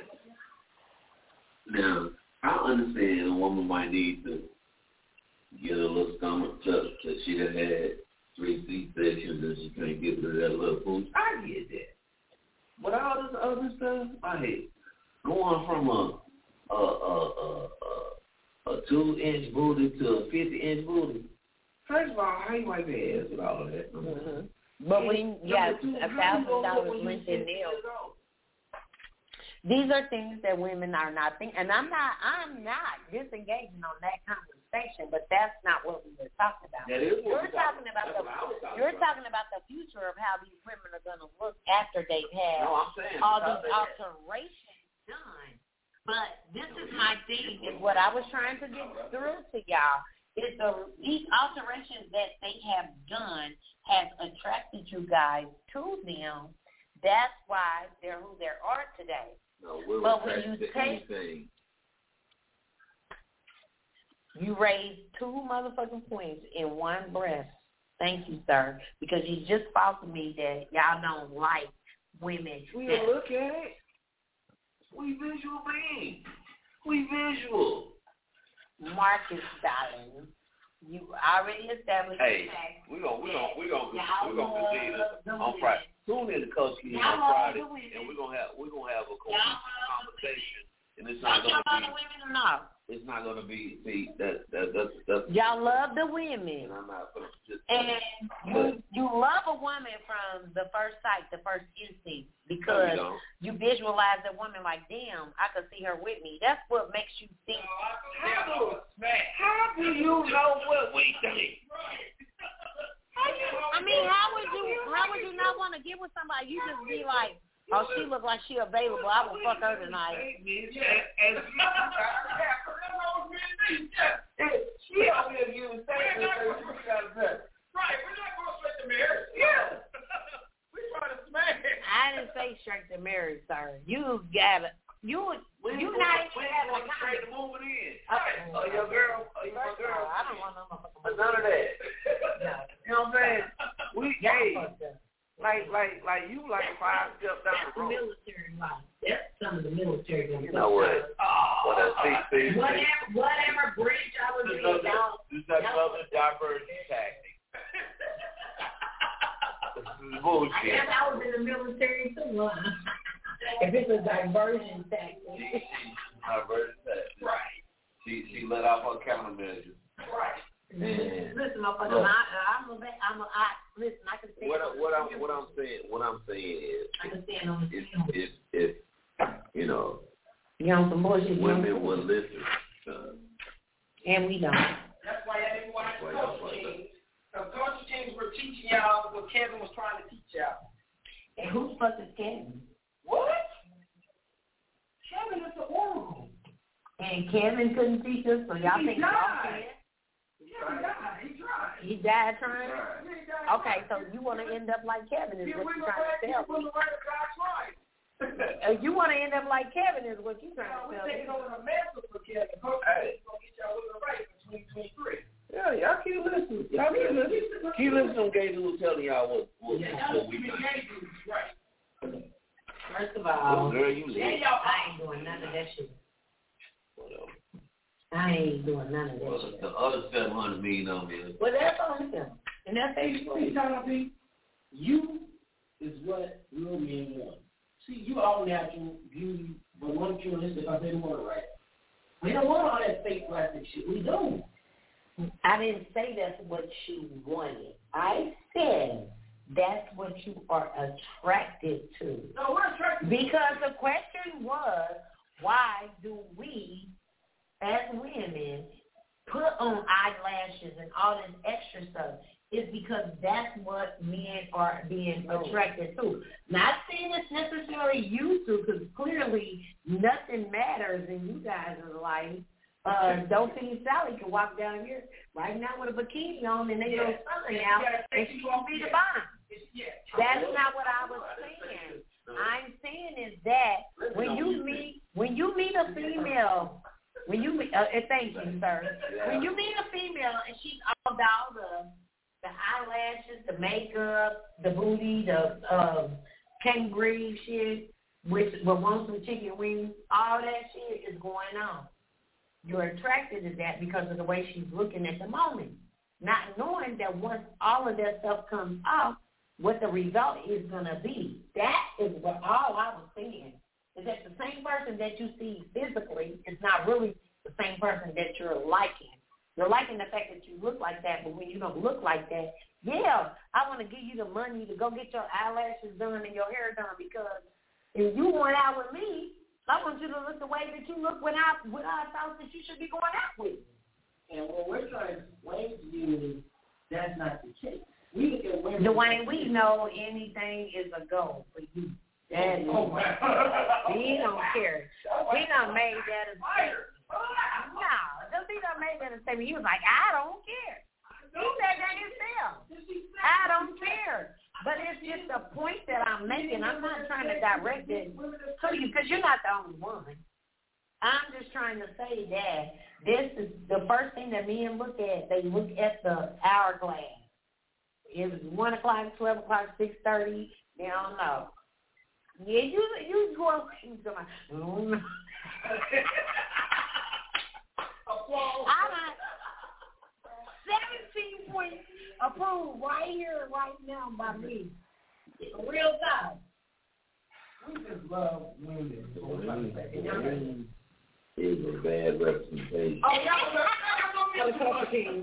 Now, I understand a woman might need to get a little stomach touch that she done had three C-sections and she can't get rid of that little food. I get that. But all this other stuff, like going from a a a a, a, a two-inch booty to a fifty-inch booty. First of all, how you wipe your ass with all of that? Mm-hmm. But when you got a thousand dollars length in nails. These are things that women are not thinking, and I'm not, I'm not disengaging on that conversation, but that's not what we were talking about. That is what you're talking about the, talking you're about. talking about the future of how these women are going to look after they've had no, I'm saying, all these alterations done. But this is my thing, is what I was trying to get through to y'all, is the these alterations that they have done has attracted you guys to them. That's why they're who they are today. No, we're but when you take, anything. You raised two motherfucking points in one breath. Thank you, sir, because you just fought to me that y'all don't like women. We that, look at it. We visual beings. We visual. Marcus, darling, you already established. Hey, we're gonna we're gonna we're gonna we're gonna continue this on Friday. Tune in to Coach Key on Friday, and we're gonna have we're gonna have a conversation, and it's not gonna be. Women or not? It's not gonna be. See that that that's that's. Y'all love the women, and I'm not gonna just, and you you love a woman from the first sight, the first instinct, because no, you visualize a woman like, damn, I could see her with me. That's what makes you think. How do, how do you know what we think? I mean, how would you how would you not want to get with somebody? You just be like, oh, she look like she available. I will fuck her tonight. She out here giving statements. Right, we're not going straight to marriage. Yeah. We're trying to smash. I didn't say straight to marriage, sir. You gotta, you, you not even having a straight to moving in. Okay. Oh, your girl. Oh, your girl. I don't want no motherfucker. None of that. No. You know what I'm saying? We, hey, like, like, like you like five steps down the road. Military life. That's some of the military life. You know what? Oh, well, that's see, see, whatever, whatever bridge I was in, y'all. This is another diversion tactic. This is bullshit. I guess I was in the military too. If it's a diversion tactic. She, she, diversion tactic. Right. She, she let off her countermeasures. Right. And listen, motherfucker, I, I'm a, I'm a, I, listen, I can stand what, on what I'm, what I'm saying, what I'm saying is, I can stand on the if, if, if, you know, you on some bullshit, women will listen, uh, and we don't. That's why I didn't watch culture teams. Because culture teams were teaching y'all what Kevin was trying to teach y'all. And who the fuck is Kevin? What? Kevin is the oracle. And Kevin couldn't teach us, so y'all He think died. y'all can? Yeah, he died. He tried. He died trying? He died. He died Okay, so you want to end up like Kevin is Yeah, what we you're were trying to right. tell We me. were right. God tried. Uh, you want to end up like Kevin is what you're trying We're to tell me. taking over the mantle for Kevin. Coach, hey, we're going to get y'all with the right in twenty twenty-three. Yeah, y'all keep listening. Y'all keep listening. Keep listening to Gay Dude telling y'all what, what, Yeah, what y'all we keep do. it gay, right. First of Oh, all, girl, you Yeah, live. y'all. I ain't doing none of that shit. Whatever. I ain't doing none of that Well, shit. the other seven hundred million on there. Well, that's on him. And that's how you You talking about me? You is what real men want. See, you all natural, beauty, but one chauvinistic, I say the word right. We don't want all that fake plastic shit. We don't. I didn't say that's what you wanted. I said that's what you are attracted to. No, we're attracted. Because the question was, why do we, as women, put on eyelashes and all this extra stuff? It's because that's what men are being attracted to. Not saying it's necessarily you two, because clearly nothing matters in you guys' life. Uh, Dolphin Sally can walk down here right now with a bikini on and they Yeah. know something out, and she won't be the bomb. Yeah. That's not what I was saying. I'm saying is that when you meet when you meet a female, when you meet, uh, thank you, sir. When you meet a female and she's all dolled up, the eyelashes, the makeup, the booty, the um, kangaroo shit, which will want some chicken wings, all that shit is going on. You're attracted to that because of the way she's looking at the moment, not knowing that once all of that stuff comes off, what the result is going to be. That is what all I was saying, is that the same person that you see physically is not really the same person that you're liking. You're liking the fact that you look like that, but when you don't look like that, yeah, I want to give you the money to go get your eyelashes done and your hair done, because if you went out with me, I want you to look the way that you look when I, when I thought that you should be going out with. And what we're trying to explain to you is that's not the case. We look at women. Dwayne, we know anything is a goal for you. That is, Oh, man. he don't care. He done made that a statement. No, he done made that a statement. He was like, I don't care. He said that himself. I don't care. But it's just a point that I'm making. I'm not trying to direct it to you because you're not the only one. I'm just trying to say that this is the first thing that men look at. They look at the hourglass. It was one o'clock, twelve o'clock, six thirty. They don't know. Yeah, you you go away and go. I don't know. I got seventeen points approved right here, right now by me. Real time. We just love women. It was a bad representation. Oh, y'all At a couple king.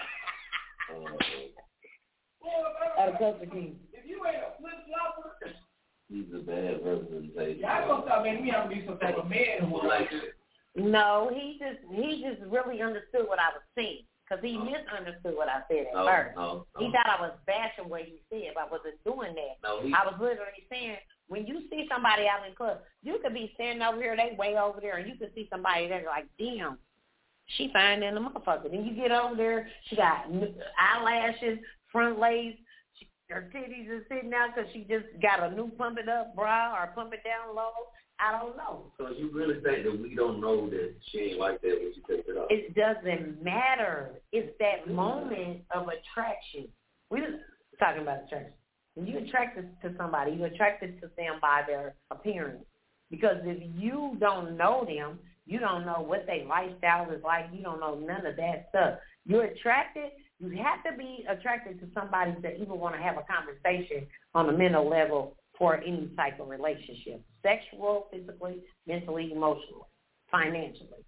Uh, At a couple king. if you ain't a flip flopper, he's a bad representation. y'all gonna start making me have to be some type of man who like it. No, he just he just really understood what I was saying, because he misunderstood what I said at No, first. no, no. He thought I was bashing what he said, but I wasn't doing that. No, he, I was literally saying, when you see somebody out in the club, you could be standing over here, they way over there, and you could see somebody that's like, damn, she fine in the motherfucker. Then you get over there, she got eyelashes, front lace, she, her titties are sitting out because she just got a new pump it up bra or pump it down low. I don't know. so you really think that we don't know that she ain't like that when she takes it off? It doesn't matter. It's that moment of attraction. We're talking about attraction. When you're attracted to somebody, you're attracted to them by their appearance. Because if you don't know them, you don't know what their lifestyle is like. You don't know none of that stuff. You're attracted. You have to be attracted to somebody that even want to have a conversation on a mental level for any type of relationship, sexual, physically, mentally, emotionally, financially.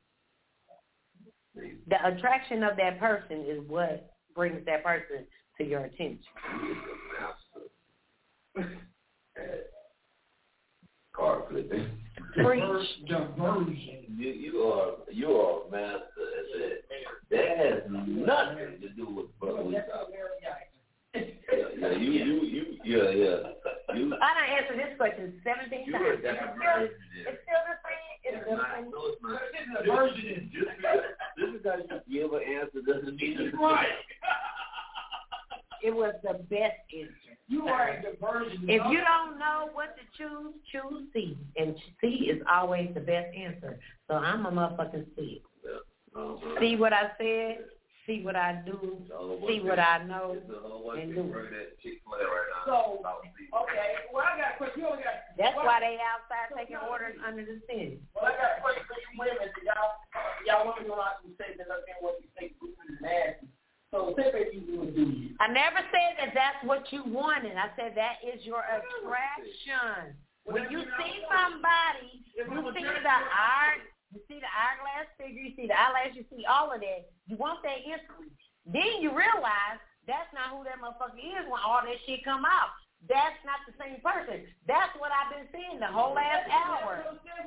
The attraction of that person is what brings that person to your attention. Card flipping. Preach. Diversion. You, you are you are a master at that. That has nothing to do with what we talk. Yeah, yeah, you, you, you, yeah, yeah. You, I done answered this question seventeen you times. are It's still, that it's still the same. It's it's not. No, it's not. This is a version. Just because, just because you give an answer doesn't mean it's right. It was the best answer. You are a diversion. If you don't know what to choose, choose C. And C is always the best answer. So I'm a motherfucking C. Yeah. Uh-huh. See what I said, see what I do, see what I know, and do. So, okay, well, I got a question. You only got, That's what? why they outside taking orders under the city. Well, I got a question for you women. Y'all, y'all women don't like to say that nothing what you think is nasty. So, say that you would do you. I never said that that's what you wanted. I said that is your attraction. When you see somebody, you see the art, you see the eyeglass figure, you see the eyelash, you see all of that. You want that instantly. Then you realize that's not who that motherfucker is when all that shit come out. That's not the same person. That's what I've been seeing the whole last hour.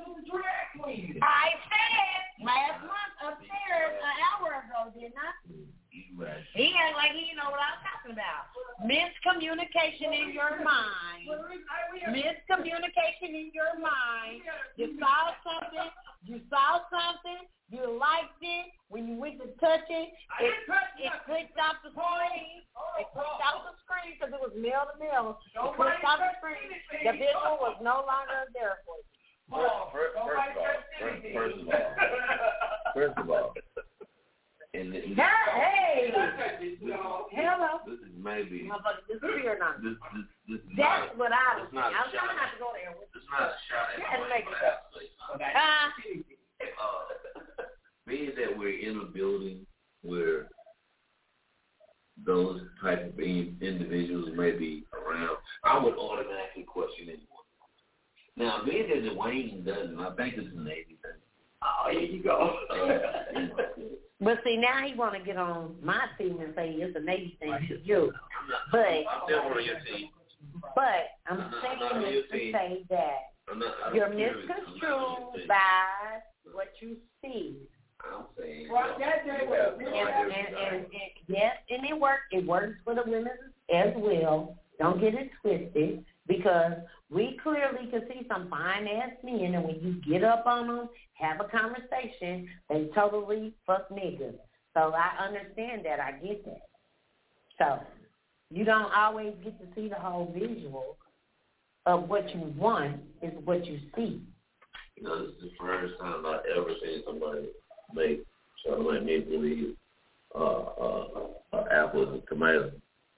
I said last month upstairs an hour ago, didn't I? He act like he know what I'm talking about. Miscommunication in your mind. Miscommunication in your mind. You saw something. You saw something. You liked it. When you went to touch it, it, it clicked off the screen. It clicked off the screen because it was male to male. It clicked off the screen. The visual was no longer there for you. First, first, first, first of all, first, first of all, and this, hey, hello. This is maybe. Motherfucker, disappear now. This, this, this is That's not, what I was saying. I'm trying not to go there. It's not a shot at Yeah, make it up. uh, uh, being that we're in a building where those type of individuals may be around, I would automatically question anyone. Now, being that Dwayne doesn't, I think it's a Navy thing. Oh, here you go. But see, now he want to get on my team and say it's a Navy thing to you. But I'm still on your team. But I'm, I'm not, saying I'm this to team. say that I'm not, I you're don't care. misconstrued by what you see. I'm saying. Well, that day was- And, and, and, and yes, and it works. It works for the women as well. Don't get it twisted, because we clearly can see some fine ass men, and when you get up on them, have a conversation, they totally fuck niggas. So I understand that. I get that. So you don't always get to see the whole visual of what you want is what you see. You know, this is the first time I've ever seen somebody make something like me believe uh, uh, uh, apples and tomatoes.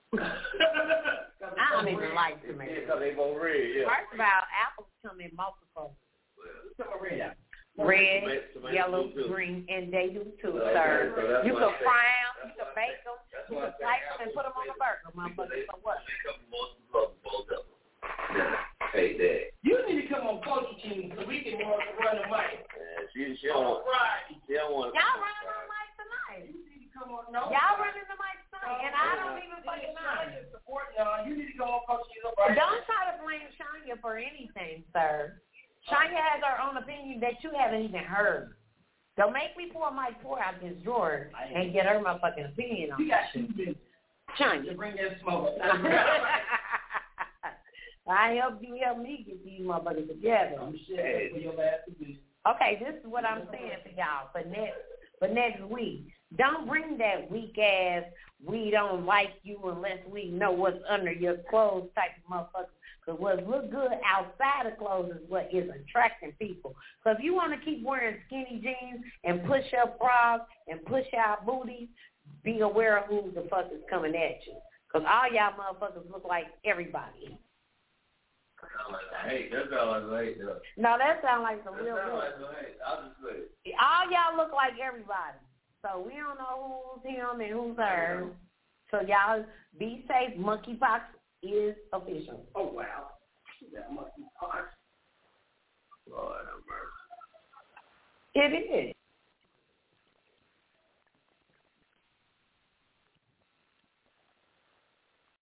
I don't even like tomatoes. Yeah, because they both red, yeah. First of all, apples come in multiple. red. Red, Tomato- tomato yellow, do too. green, and they do too, Okay, sir. so that's You why can I say- fry them, you can that's bake them, That's you why can I say slice them and apples put them on the burger, because motherfucker. they, So what? they come from most of both of them. Now, hey, Dad. You need to come on Culture Team so we can run, run the mic. Yeah, she, she don't, Friday. she don't want to. Y'all running the mic tonight. You need to come on. No. Y'all running the mic tonight, and I don't even fucking know. Support y'all. You need to go on Culture Team. Right? Don't try to blame Shania for anything, sir. Shania has her own opinion that you haven't even heard. Don't make me pour my pour out this drawer and get her motherfucking opinion on You got two minutes Shania. to bring that smoke. I helped you help me get these motherfuckers together. I'm sure for your last minute. Okay, this is what I'm saying for y'all for next for next week. Don't bring that weak ass, we don't like you unless we know what's under your clothes type of motherfucker. Because what look good outside of clothes is what is attracting people. So if you want to keep wearing skinny jeans and push up bras and push out booties, be aware of who the fuck is coming at you. Because all y'all motherfuckers look like everybody. Hey, that's all I hate. No, that sounds like some That's real all good. I hate. I'll just say it. All y'all look like everybody. So we don't know who's him and who's her. So y'all be safe. Monkeypox is official. Oh, wow. That must be hard. Lord have mercy. It is.